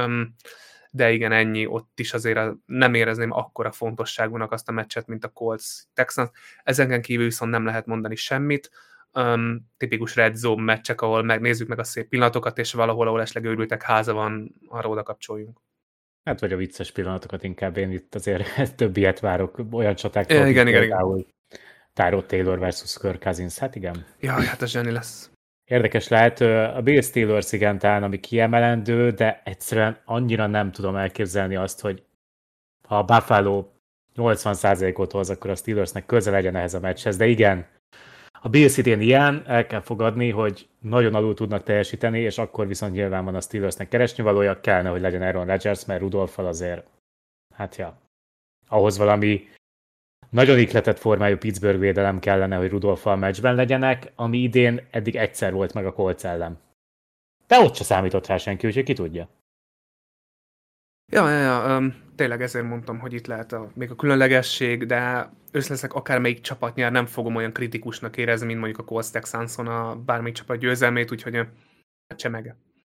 de igen, ennyi, ott is azért nem érezném akkora fontosságúnak azt a meccset, mint a Colts Texans. Ezen kívül viszont nem lehet mondani semmit. Tipikus red zone meccsek, ahol megnézzük meg a szép pillanatokat, és valahol, ahol esetleg őrültek háza van, arra oda kapcsoljunk. Hát vagy a vicces pillanatokat inkább, én itt azért több ilyet várok, olyan csatáktól, igen. Tyrod Taylor versus Kirk Cousins, hát igen. Jaj, hát ez zseni lesz. Érdekes lehet, a Bills Steelers igen talán, ami kiemelendő, de egyszerűen annyira nem tudom elképzelni azt, hogy ha a Buffalo 80%-ot hoz, akkor a Steelersnek köze legyen ehhez a meccshez, de igen, a Bills idén ilyen, el kell fogadni, hogy nagyon alul tudnak teljesíteni, és akkor viszont nyilván van a Steelersnek keresnivalója, kellene, hogy legyen Aaron Rodgers, mert Rudolffal azért, hát ja, ahhoz valami nagyon ikletett formájú Pittsburgh védelem kellene, hogy Rudolffal meccsben legyenek, ami idén eddig egyszer volt meg a Colts ellen. De ott se számított rá senki, úgyhogy ki tudja. Tényleg ezért mondtam, hogy itt lehet még a különlegesség, de összleszek akármelyik csapat nyer, nem fogom olyan kritikusnak érezni, mint mondjuk a Colts Texanson a bármelyik csapat győzelmét, úgyhogy csemege.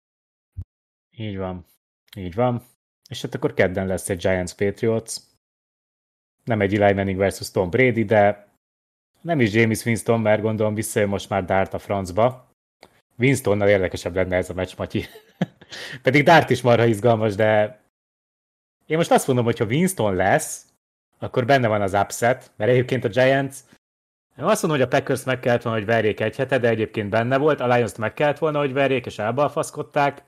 Így van. És hát akkor kedden lesz egy Giants Patriots. Nem egy Eli Manning versus Tom Brady, de nem is Jameis Winston, mert gondolom visszajön most már Dart a francba. Winstonnal érdekesebb lenne ez a meccs, Matyi. Pedig Dart is marha izgalmas, de én most azt mondom, hogy ha Winston lesz, akkor benne van az upset, mert egyébként a Giants, én azt mondom, hogy a Packers meg kellett volna, hogy verjék egy hete, de egyébként benne volt, a Lions-t meg kellett volna, hogy verjék, és elbalfaszkodták.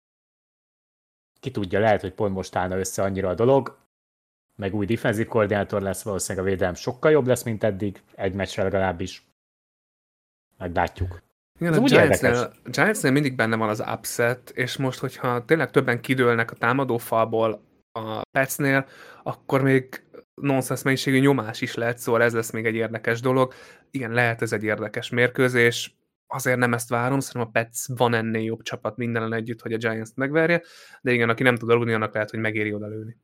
Ki tudja, lehet, hogy pont most állna össze annyira a dolog, meg új defenzív koordinátor lesz, valószínűleg a védelem sokkal jobb lesz, mint eddig, egy meccsre legalábbis. Meglátjuk. Igen, a Giantsnél mindig benne van az upset, és most, hogyha tényleg többen kidőlnek a támadófalból a Petsnél, akkor még nonsense mennyiségű nyomás is lehet, szóval ez lesz még egy érdekes dolog. Igen, lehet ez egy érdekes mérkőzés, azért nem ezt várom, szerintem a Pets van ennél jobb csapat mindenen együtt, hogy a Giants-t megverje, de igen, aki nem tud aludni, annak lehet, hogy megéri odalőni.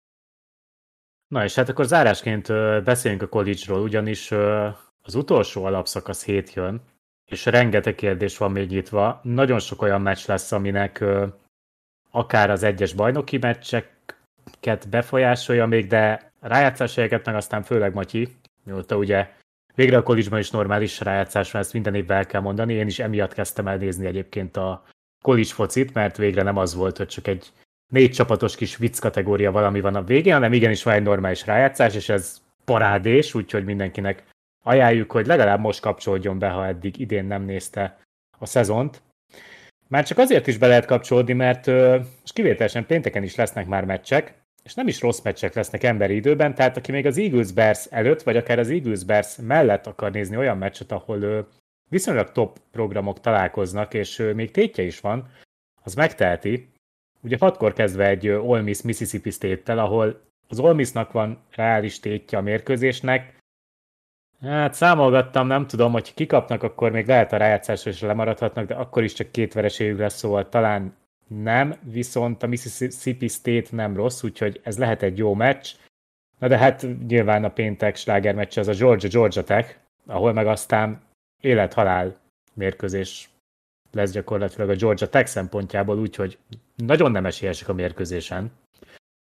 Na és hát akkor zárásként beszéljünk a college-ról, ugyanis az utolsó alapszakasz hét jön, és rengeteg kérdés van még nyitva. Nagyon sok olyan meccs lesz, aminek akár az egyes bajnoki meccseket befolyásolja még, de rájátszáshelyeket meg aztán főleg Matyi, mióta ugye végre a college-ban is normális rájátszás van, ezt minden évben el kell mondani. Én is emiatt kezdtem el nézni egyébként a college focit, mert végre nem az volt, hogy csak egy 4 csapatos kis vicc kategória valami van a végén, hanem igenis van egy normális rájátszás, és ez parádés, úgyhogy mindenkinek ajánljuk, hogy legalább most kapcsolódjon be, ha eddig idén nem nézte a szezont. Már csak azért is be lehet kapcsolódni, mert most kivételesen pénteken is lesznek már meccsek, és nem is rossz meccsek lesznek emberi időben, tehát aki még az Eagles-Bears előtt, vagy akár az Eagles-Bears mellett akar nézni olyan meccset, ahol viszonylag top programok találkoznak, és még tétje is van, az megteheti. Ugye 6-kor kezdve egy Ole Miss Mississippi State-tel, ahol az Ole Missnak van reális tétje a mérkőzésnek. Hát számolgattam, nem tudom, hogy kikapnak, akkor még lehet a rájátszásra is lemaradhatnak, de akkor is csak 2 vereségük lesz, szóval talán nem, viszont a Mississippi State nem rossz, úgyhogy ez lehet egy jó meccs. Na de hát nyilván a péntek sláger meccs az a Georgia Tech, ahol meg aztán élet-halál mérkőzés lesz gyakorlatilag a Georgia Tech szempontjából, úgyhogy nagyon nem esélyesek a mérkőzésen.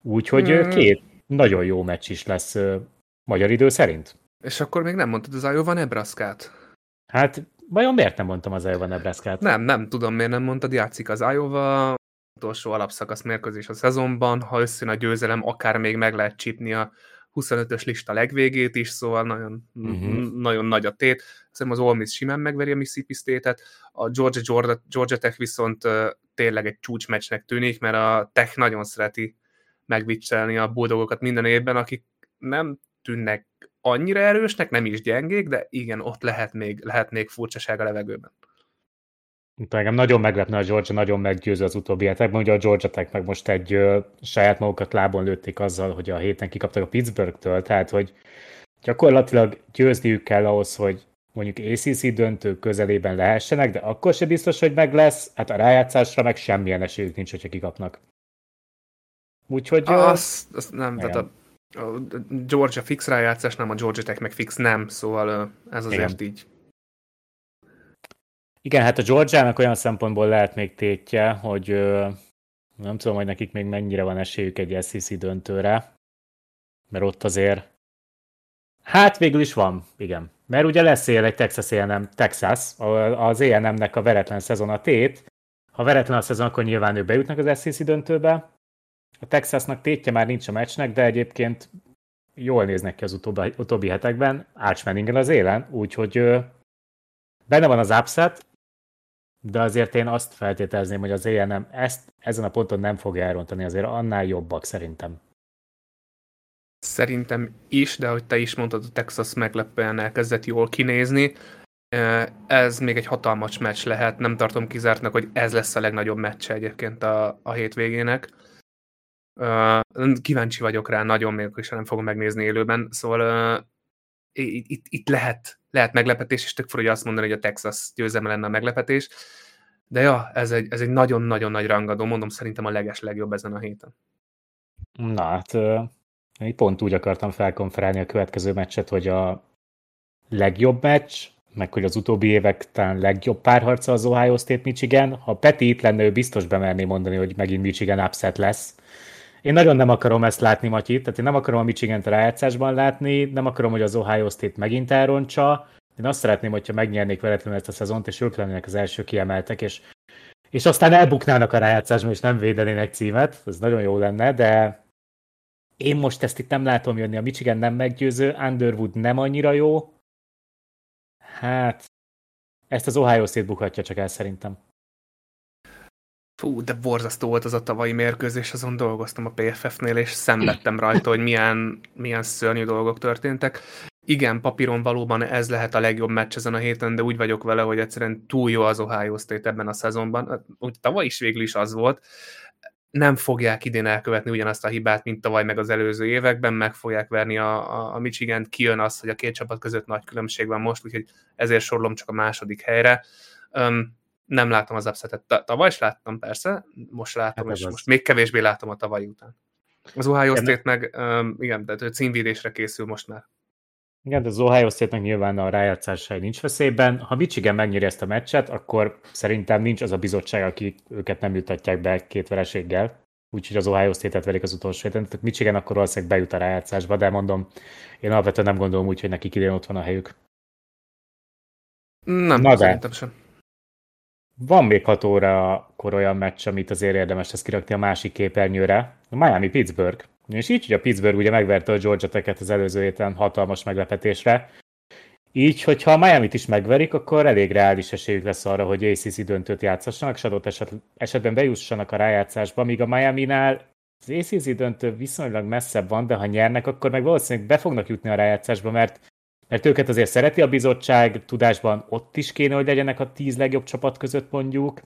Úgyhogy két nagyon jó meccs is lesz magyar idő szerint. És akkor még nem mondtad az Iowa Nebraskát? Hát, vajon miért nem mondtam az Iowa Nebraskát? Nem tudom, miért nem mondtad, játszik az Iowa, utolsó alapszakasz mérkőzés a szezonban, ha összejön a győzelem, akár még meg lehet csípni a 25-ös lista legvégét is, szóval nagyon nagy a tét. Szerintem az Ole Miss simán megveri a Mississippi State-et, a Georgia Tech viszont tényleg egy csúcsmeccsnek tűnik, mert a Tech nagyon szereti megviccelni a Bulldogokat minden évben, akik nem tűnnek annyira erősnek, nem is gyengék, de igen, ott lehet még furcsaság a levegőben. Engem nagyon meglepne, a Georgia nagyon meggyőző az utóbbi hetekben. Ugye a Georgia Tech meg most egy saját magukat lábon lőtték azzal, hogy a héten kikaptak a Pittsburghtől, tehát hogy gyakorlatilag győzniük kell ahhoz, hogy mondjuk ACC döntő közelében lehessenek, de akkor se biztos, hogy meg lesz, hát a rájátszásra meg semmilyen esélyük nincs, hogyha kikapnak. Úgyhogy... Azt nem, tehát a Georgia fix rájátszás, nem a Georgia Tech meg fix nem, szóval ez azért így. Igen, hát a Georgiának olyan szempontból lehet még tétje, hogy nem tudom, hogy nekik még mennyire van esélyük egy SEC döntőre, mert ott azért hát végül is van, igen. Mert ugye lesz egy Texas A&M, az A&M-nek a veretlen szezon a tét. Ha veretlen a szezon, akkor nyilván ők bejutnak az SEC döntőbe. A Texasnak tétje már nincs a meccsnek, de egyébként jól néznek ki az utóbbi hetekben. Arch Manningen az élen, úgyhogy benne van az upset, de azért én azt feltételezném, hogy az A&M ezen a ponton nem fogja elrontani, azért annál jobbak szerintem. Szerintem is, de ahogy te is mondtad, a Texas meglepően elkezdett jól kinézni. Ez még egy hatalmas meccs lehet, nem tartom kizártnak, hogy ez lesz a legnagyobb meccse egyébként a hétvégének. Kíváncsi vagyok rá, nagyon még is nem fogom megnézni élőben, szóval itt lehet meglepetés, és tök fura, hogy azt mondani, hogy a Texas győzelme lenne a meglepetés, de ja, ez egy nagyon-nagyon nagy rangadó, mondom, szerintem a legjobb ezen a héten. Na hát, én pont úgy akartam felkonferálni a következő meccset, hogy a legjobb meccs, meg hogy az utóbbi évek talán legjobb párharca az Ohio State-Michigan. Ha Peti itt lenne, ő biztos bemerné mondani, hogy megint Michigan upset lesz. Én nagyon nem akarom ezt látni, Matyi, tehát én nem akarom a Michigant a rájátszásban látni, nem akarom, hogy az Ohio State megint elrontsa. Én azt szeretném, hogyha megnyernék veletlenül ezt a szezont, és ők lennének az első kiemeltek, és aztán elbuknának a rájátszásban, és nem védenének címet. Ez nagyon jó lenne, de én most ezt itt nem látom jönni. A Michigan nem meggyőző, Underwood nem annyira jó. Hát, ezt az Ohio State bukhatja csak el szerintem. Fú, de borzasztó volt az a tavalyi mérkőzés, azon dolgoztam a PFF-nél, és szenvedtem rajta, hogy milyen szörnyű dolgok történtek. Igen, papíron valóban ez lehet a legjobb meccs ezen a héten, de úgy vagyok vele, hogy egyszerűen túl jó az Ohio State ebben a szezonban. Úgy tavaly is végül is az volt. Nem fogják idén elkövetni ugyanazt a hibát, mint tavaly meg az előző években, meg fogják verni a Michigant, kijön az, hogy a két csapat között nagy különbség van most, úgyhogy ezért sorolom csak a második helyre. Nem látom az upsetet. Tavaly is láttam, persze, most látom, hát és most még kevésbé látom a tavalyi után. Az Ohio State meg, igen, tehát címvédésre készül most már. Igen, de az Ohio State-nek nyilván a rájátszásai nincs veszélyben. Ha Michigan megnyeri ezt a meccset, akkor szerintem nincs az a bizottság, akik őket nem jutatják be 2 vereséggel. Úgyhogy az Ohio State-et verik az utolsó héten. Tehát Michigan akkor valószínűleg bejut a rájátszásba, de mondom, én alapvetően nem gondolom úgy, hogy nekik idén ott van a helyük. Nem, szerintem sem. Van még 6 órakor olyan meccs, amit azért érdemes lesz kirakni a másik képernyőre. A Miami-Pittsburgh. És így, hogy a Pittsburgh ugye megverte a Georgia Tech-et az előző héten hatalmas meglepetésre. Így, hogyha a Miamit is megverik, akkor elég reális esélyük lesz arra, hogy ACC döntőt játszassanak, és adott esetben bejussanak a rájátszásba, míg a Miaminál az ACC döntő viszonylag messzebb van, de ha nyernek, akkor meg valószínűleg be fognak jutni a rájátszásba, mert őket azért szereti a bizottság, tudásban ott is kéne, hogy legyenek a 10 legjobb csapat között mondjuk.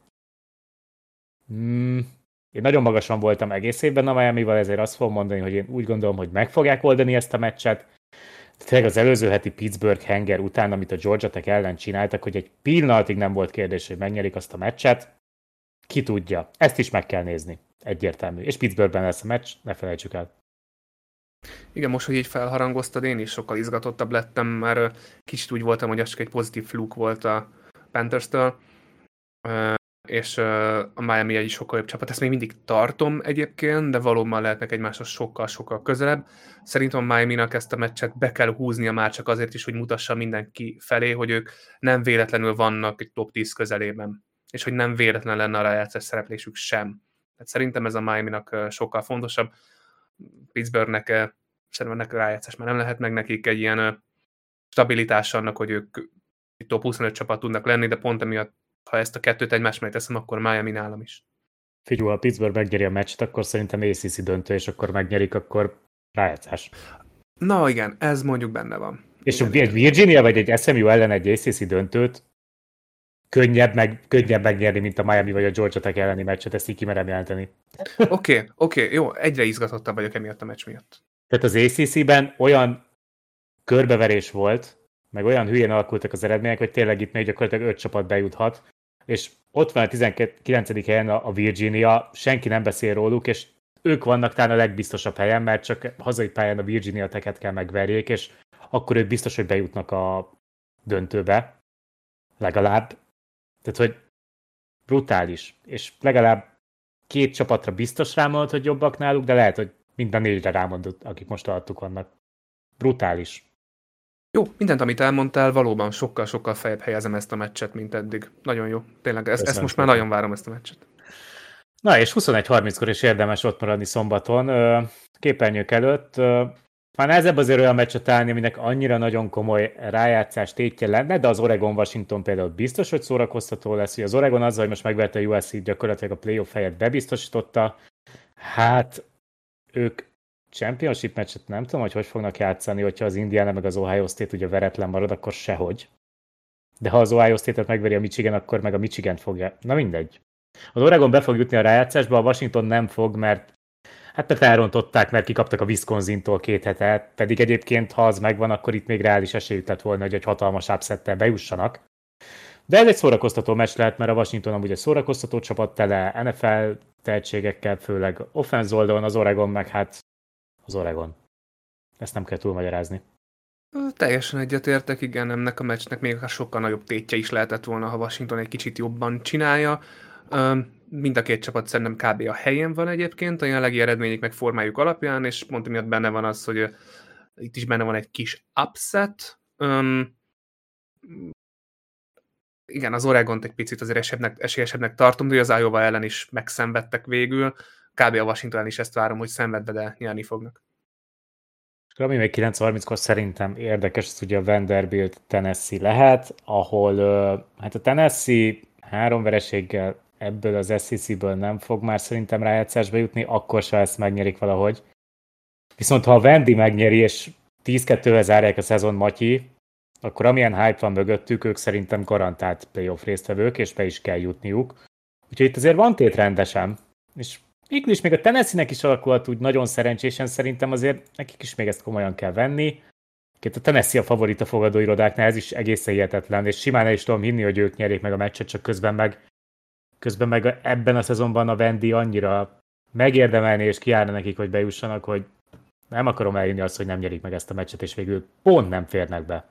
Én nagyon magasan voltam egész évben a Miamival, ezért azt fogom mondani, hogy én úgy gondolom, hogy meg fogják oldani ezt a meccset. Tényleg az előző heti Pittsburgh henger után, amit a Georgia Tech ellen csináltak, hogy egy pillanatig nem volt kérdés, hogy megnyerik azt a meccset, ki tudja. Ezt is meg kell nézni. Egyértelmű. És Pittsburghben lesz a meccs, ne felejtsük el. Igen, most, hogy így felharangoztad, én is sokkal izgatottabb lettem, mert kicsit úgy voltam, hogy az csak egy pozitív fluk volt a Panthers-től. és a Miami egy sokkal jobb csapat. Ezt még mindig tartom egyébként, de valóban lehetnek egymáshoz sokkal-sokkal közelebb. Szerintem a Miami-nak ezt a meccset be kell húznia már csak azért is, hogy mutassa mindenki felé, hogy ők nem véletlenül vannak egy top 10 közelében, és hogy nem véletlen lenne a rájátszás szereplésük sem. Tehát szerintem ez a Miami-nak sokkal fontosabb. Pittsburghnek szerintem rájátszás már nem lehet meg nekik egy ilyen stabilitás annak, hogy ők top 25 csapat tudnak lenni, de pont emiatt, ha ezt a kettőt egymás mellé teszem, akkor Miami nálam is. Figyelj, ha Pittsburgh megnyeri a meccset, akkor szerintem ACC döntő, és akkor megnyerik, akkor rájátszás. Na igen, ez mondjuk benne van. És igen, egy Virginia vagy egy SMU ellen egy ACC döntőt könnyebb megnyerni, mint a Miami vagy a Georgia Tech elleni meccset, ezt így kimerem jelenteni. Oké, jó, egyre izgatottabb vagyok emiatt a meccs miatt. Tehát az ACC-ben olyan körbeverés volt, meg olyan hülyén alakultak az eredmények, hogy tényleg itt még gyakorlatilag 5 csapat bejuthat, és ott van a 19. helyen a Virginia, senki nem beszél róluk, és ők vannak talán a legbiztosabb helyen, mert csak hazai pályán a Virginia Tech-et kell megverjék, és akkor ők biztos, hogy bejutnak a döntőbe, legalább. Tehát, hogy brutális, és legalább 2 csapatra biztos rámondott, hogy jobbak náluk, de lehet, hogy minden 4-re rámondott, akik most alattuk vannak. Brutális. Jó, mindent, amit elmondtál, valóban sokkal-sokkal feljebb helyezem ezt a meccset, mint eddig. Nagyon jó. Tényleg, ezt most már nagyon várom, ezt a meccset. Na, és 21:30-kor is érdemes ott maradni szombaton, képernyők előtt. Már nehezebb azért olyan meccset állni, aminek annyira nagyon komoly rájátszás tétje lenne, de az Oregon-Washington például biztos, hogy szórakoztató lesz. Az Oregon azzal, hogy most megverte a USC-t, gyakorlatilag a playoff helyet bebiztosította. Hát ők championship meccset nem tudom, hogy fognak játszani, hogyha az Indiana meg az Ohio State ugye veretlen marad, akkor sehogy. De ha az Ohio State-et megveri a Michigan, akkor meg a Michigant fogja. Na mindegy. Az Oregon be fog jutni a rájátszásba, a Washington nem fog, mert elrontották, mert kikaptak a Wisconsin-tól 2 hete, pedig egyébként, ha az megvan, akkor itt még reális esélyük lett volna, hogy egy hatalmas upsettel bejussanak. De ez egy szórakoztató meccs lehet, mert a Washington amúgy egy szórakoztató csapat, tele NFL tehetségekkel, főleg offense oldalon, az Oregon meg hát az Oregon. Ezt nem kell túlmagyarázni. Teljesen egyetértek, igen, ennek a meccsnek még sokkal nagyobb tétje is lehetett volna, ha Washington egy kicsit jobban csinálja. Mind a 2 csapat szerintem kb. A helyén van egyébként, a jelenlegi eredmények meg formájuk alapján, és pont miatt benne van az, hogy itt is benne van egy kis upset. Igen, az Oregont egy picit azért esélyesebbnek tartom, de az Iowa ellen is megszenvedtek végül. Kb. A Washington ellen is ezt várom, hogy szenvedve, de nyerni fognak. Ami még 9:30-kor szerintem érdekes, az ugye a Vanderbilt Tennessee lehet, ahol hát a Tennessee 3 vereséggel ebből az SEC-ből nem fog már szerintem rájátszásba jutni, akkor se ezt megnyerik valahogy. Viszont ha a Vandy megnyeri, és 10-2-vel zárják a szezon Matyi, akkor amilyen hype van mögöttük, ők szerintem garantált playoff résztvevők, és be is kell jutniuk. Úgyhogy itt azért van tét rendesen, és végül is még a Tennessee-nek is alakulhat úgy nagyon szerencsésen, szerintem azért nekik is még ezt komolyan kell venni. A Tennessee a favorit a fogadóirodáknál, ez is egészen hihetetlen, és simán el is tudom hinni, hogy ők nyerik meg a meccset, csak közben meg ebben a szezonban a Vandy annyira megérdemelni és kiállna nekik, hogy bejussanak, hogy nem akarom elhinni azt, hogy nem nyerik meg ezt a meccset, és végül pont nem férnek be.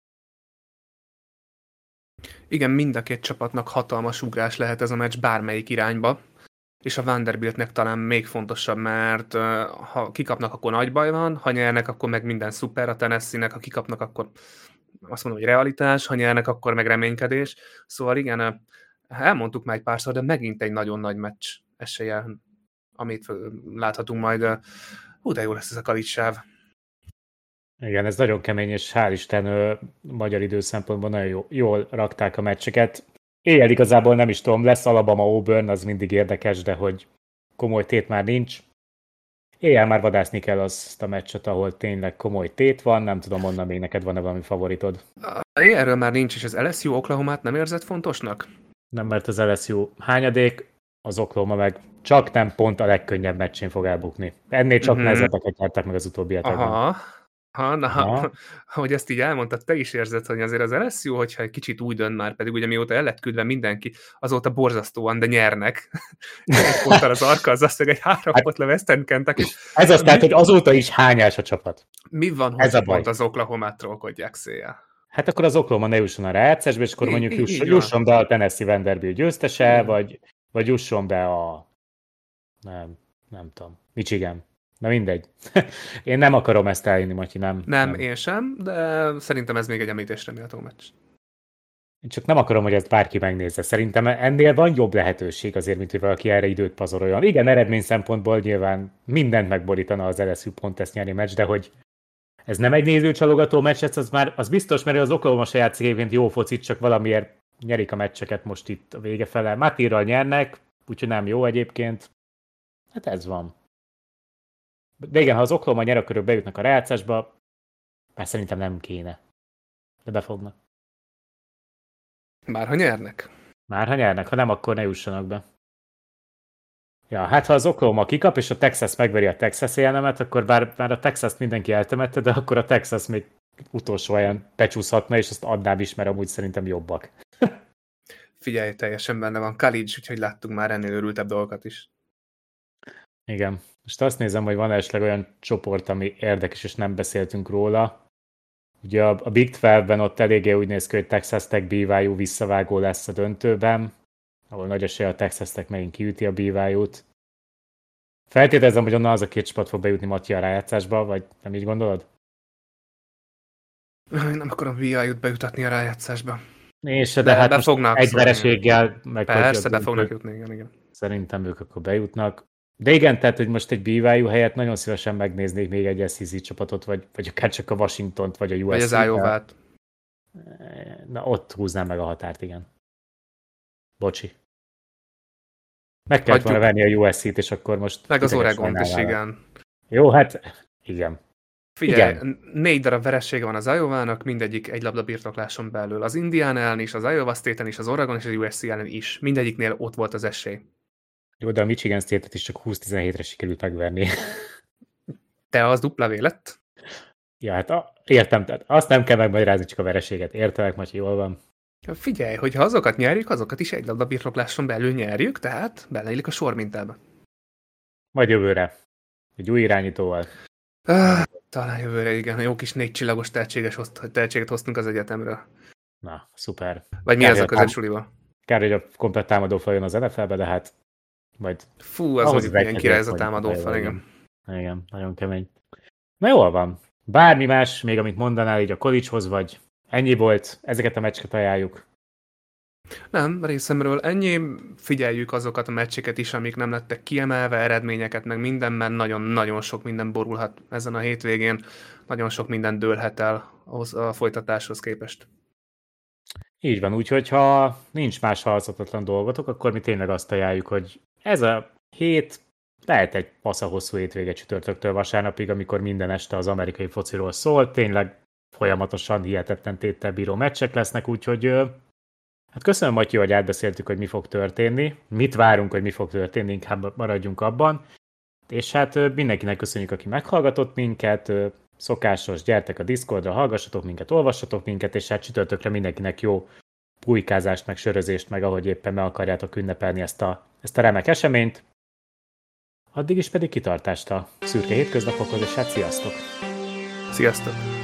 Igen, mind a 2 csapatnak hatalmas ugrás lehet ez a meccs bármelyik irányba, és a Vanderbiltnek talán még fontosabb, mert ha kikapnak, akkor nagy baj van, ha nyernek, akkor meg minden szuper, a Tennessee-nek, ha kikapnak, akkor azt mondom, hogy realitás, ha nyernek, akkor meg reménykedés. Szóval igen, elmondtuk már egy párszor, de megint egy nagyon nagy meccs esélye, amit láthatunk majd. De jó lesz ez a kalicsáv. Igen, ez nagyon kemény, és hál' Isten magyar idő szempontból nagyon jól rakták a meccseket. Éjjel igazából nem is tudom, lesz Alabama-Auburn, az mindig érdekes, de hogy komoly tét már nincs. Éjjel már vadászni kell azt a meccset, ahol tényleg komoly tét van, nem tudom, onnan még neked van-e valami favoritod. Erről már nincs, és az LSU Oklahomát nem érzed fontosnak? Nem, mert az LSU hányadék, az Oklahoma meg csak nem pont a legkönnyebb meccsén fog elbukni. Ennél csak nehezebbeket nyertek meg az utóbbi hetekben. Hogy ezt így elmondtad, te is érzed, hogy azért az LSU, hogyha egy kicsit úgy dönt már, pedig ugye mióta el lett küldve mindenki, azóta borzasztóan, de nyernek. Egy ponttal az arka, az azt, hogy egy 3 pont le Western Kentucky. Ez az, tehát, hogy azóta is hányás a csapat. Mi van, hogy pont az Oklahomát trollkodják széjjel? Hát akkor az Oklahoma ne jusson a rájátszásba, és akkor mondjuk jusson be a Tennessee Vanderbilt győztese, vagy jusson be a nem tudom, Michigan. Na mindegy. Én nem akarom ezt elhinni, Matyi, nem. Én sem, de szerintem ez még egy említésre méltó meccs. Én csak nem akarom, hogy ezt bárki megnézze. Szerintem ennél van jobb lehetőség azért, mint hogy valaki erre időt pazaroljon. Igen, eredmény szempontból nyilván mindent megborítana az LSU pont ezt nyerni meccs, de hogy ez nem egy nézőcsalogató meccs, az biztos, mert az Oklahoma se játszik egyébként jó focit, csak valamiért nyerik a meccseket most itt a vége fele. Matírral nyernek, úgyhogy nem jó egyébként. Hát ez van. De igen, ha az Oklahoma nyer, akkor ők bejutnak a rájátszásba, már szerintem nem kéne. De befognak. Már ha nyernek, ha nem, akkor ne jussanak be. Ja, hát ha az Oklahoma kikap, és a Texas megveri a Texas élnemet, akkor bár a Texas mindenki eltemette, de akkor a Texas még utolsó helyen becsúszhatna, és azt adnám is, mert amúgy szerintem jobbak. Figyelj, teljesen benne van college, úgyhogy láttunk már ennél örültebb dolgokat is. Igen. Most azt nézem, hogy van esetleg olyan csoport, ami érdekes, és nem beszéltünk róla. Ugye a Big 12-ben ott eléggé úgy néz ki, hogy Texas Tech BYU visszavágó lesz a döntőben, ahol nagy esélye a Texas Tech megint kiüti a BYU-t. Feltételezem, hogy onnan az a két csapat fog bejutni Matyi a rájátszásba, vagy nem így gondolod? Én nem akarom BYU-t bejutatni a rájátszásba. És de hát fognak egy vereséggel meg persze, be fognak jutni, igen. Szerintem ők akkor bejutnak. De igen, tehát, hogy most egy BYU helyett nagyon szívesen megnéznék még egy SEC csapatot, vagy akár csak a Washingtont, vagy a USC-t. Vagy az Iowa-t. Na, ott húznám meg a határt, igen. Bocsi. Meg kellett volna venni a USC-t, és akkor most... Meg az Oregont is, igen. Jó, hát igen. Figyelj, igen. 4 darab veresége van az Iowa-nak, mindegyik egy labda birtokláson belül. Az Indiana ellen is, az Iowa State-en is, az Oregon és az USC ellen is. Mindegyiknél ott volt az esély. Jó, de a Michigan State-et is csak 20-17-re sikerült megverni. Te az dupla lett? Ja, hát értem, tehát azt nem kell megmagyarázni, csak a vereséget. Értelek, Matyi, jól van. Figyelj, hogyha azokat nyerjük, azokat is egy labda birtokláson belül nyerjük, tehát beleillik a sor mintába. Majd jövőre. Egy új irányítóval. Talán jövőre, igen. Jó kis 4 csillagos tehetséget hoztunk az egyetemről. Na, szuper. Vagy mi ez a középsuliba? Kár, hogy a komplet támadófal jön az NFL-be, de hát majd... Fú, az mondjuk milyen király ez a támadófal, igen. Igen, nagyon kemény. Na jól van. Bármi más, még amit mondanál így a collegehoz, vagy ennyi volt, ezeket a meccseket ajánljuk? Nem, részemről ennyi. Figyeljük azokat a meccseket is, amik nem lettek kiemelve, eredményeket, meg minden, mert nagyon-nagyon sok minden borulhat ezen a hétvégén. Nagyon sok minden dőlhet el a folytatáshoz képest. Így van, úgyhogy ha nincs más halhatatlan dolgotok, akkor mi tényleg azt ajánljuk, hogy ez a hét lehet egy pasza hosszú hétvége csütörtöktől vasárnapig, amikor minden este az amerikai fociról szól, tényleg folyamatosan hihetetlen téttel bíró meccsek lesznek, úgyhogy hát köszönöm, Matyi, hogy átbeszéltük, hogy mi fog történni, mit várunk, hogy mi fog történni, inkább maradjunk abban, és hát mindenkinek köszönjük, aki meghallgatott minket, szokásos, gyertek a Discordra, hallgassatok minket, olvassatok minket, és hát csütörtökre mindenkinek jó pulykázást, meg sörözést, meg ahogy éppen meg akarjátok ünnepelni ezt a remek eseményt. Addig is pedig kitartást a szürke hétköznapokhoz, és hát sziasztok! Sziasztok!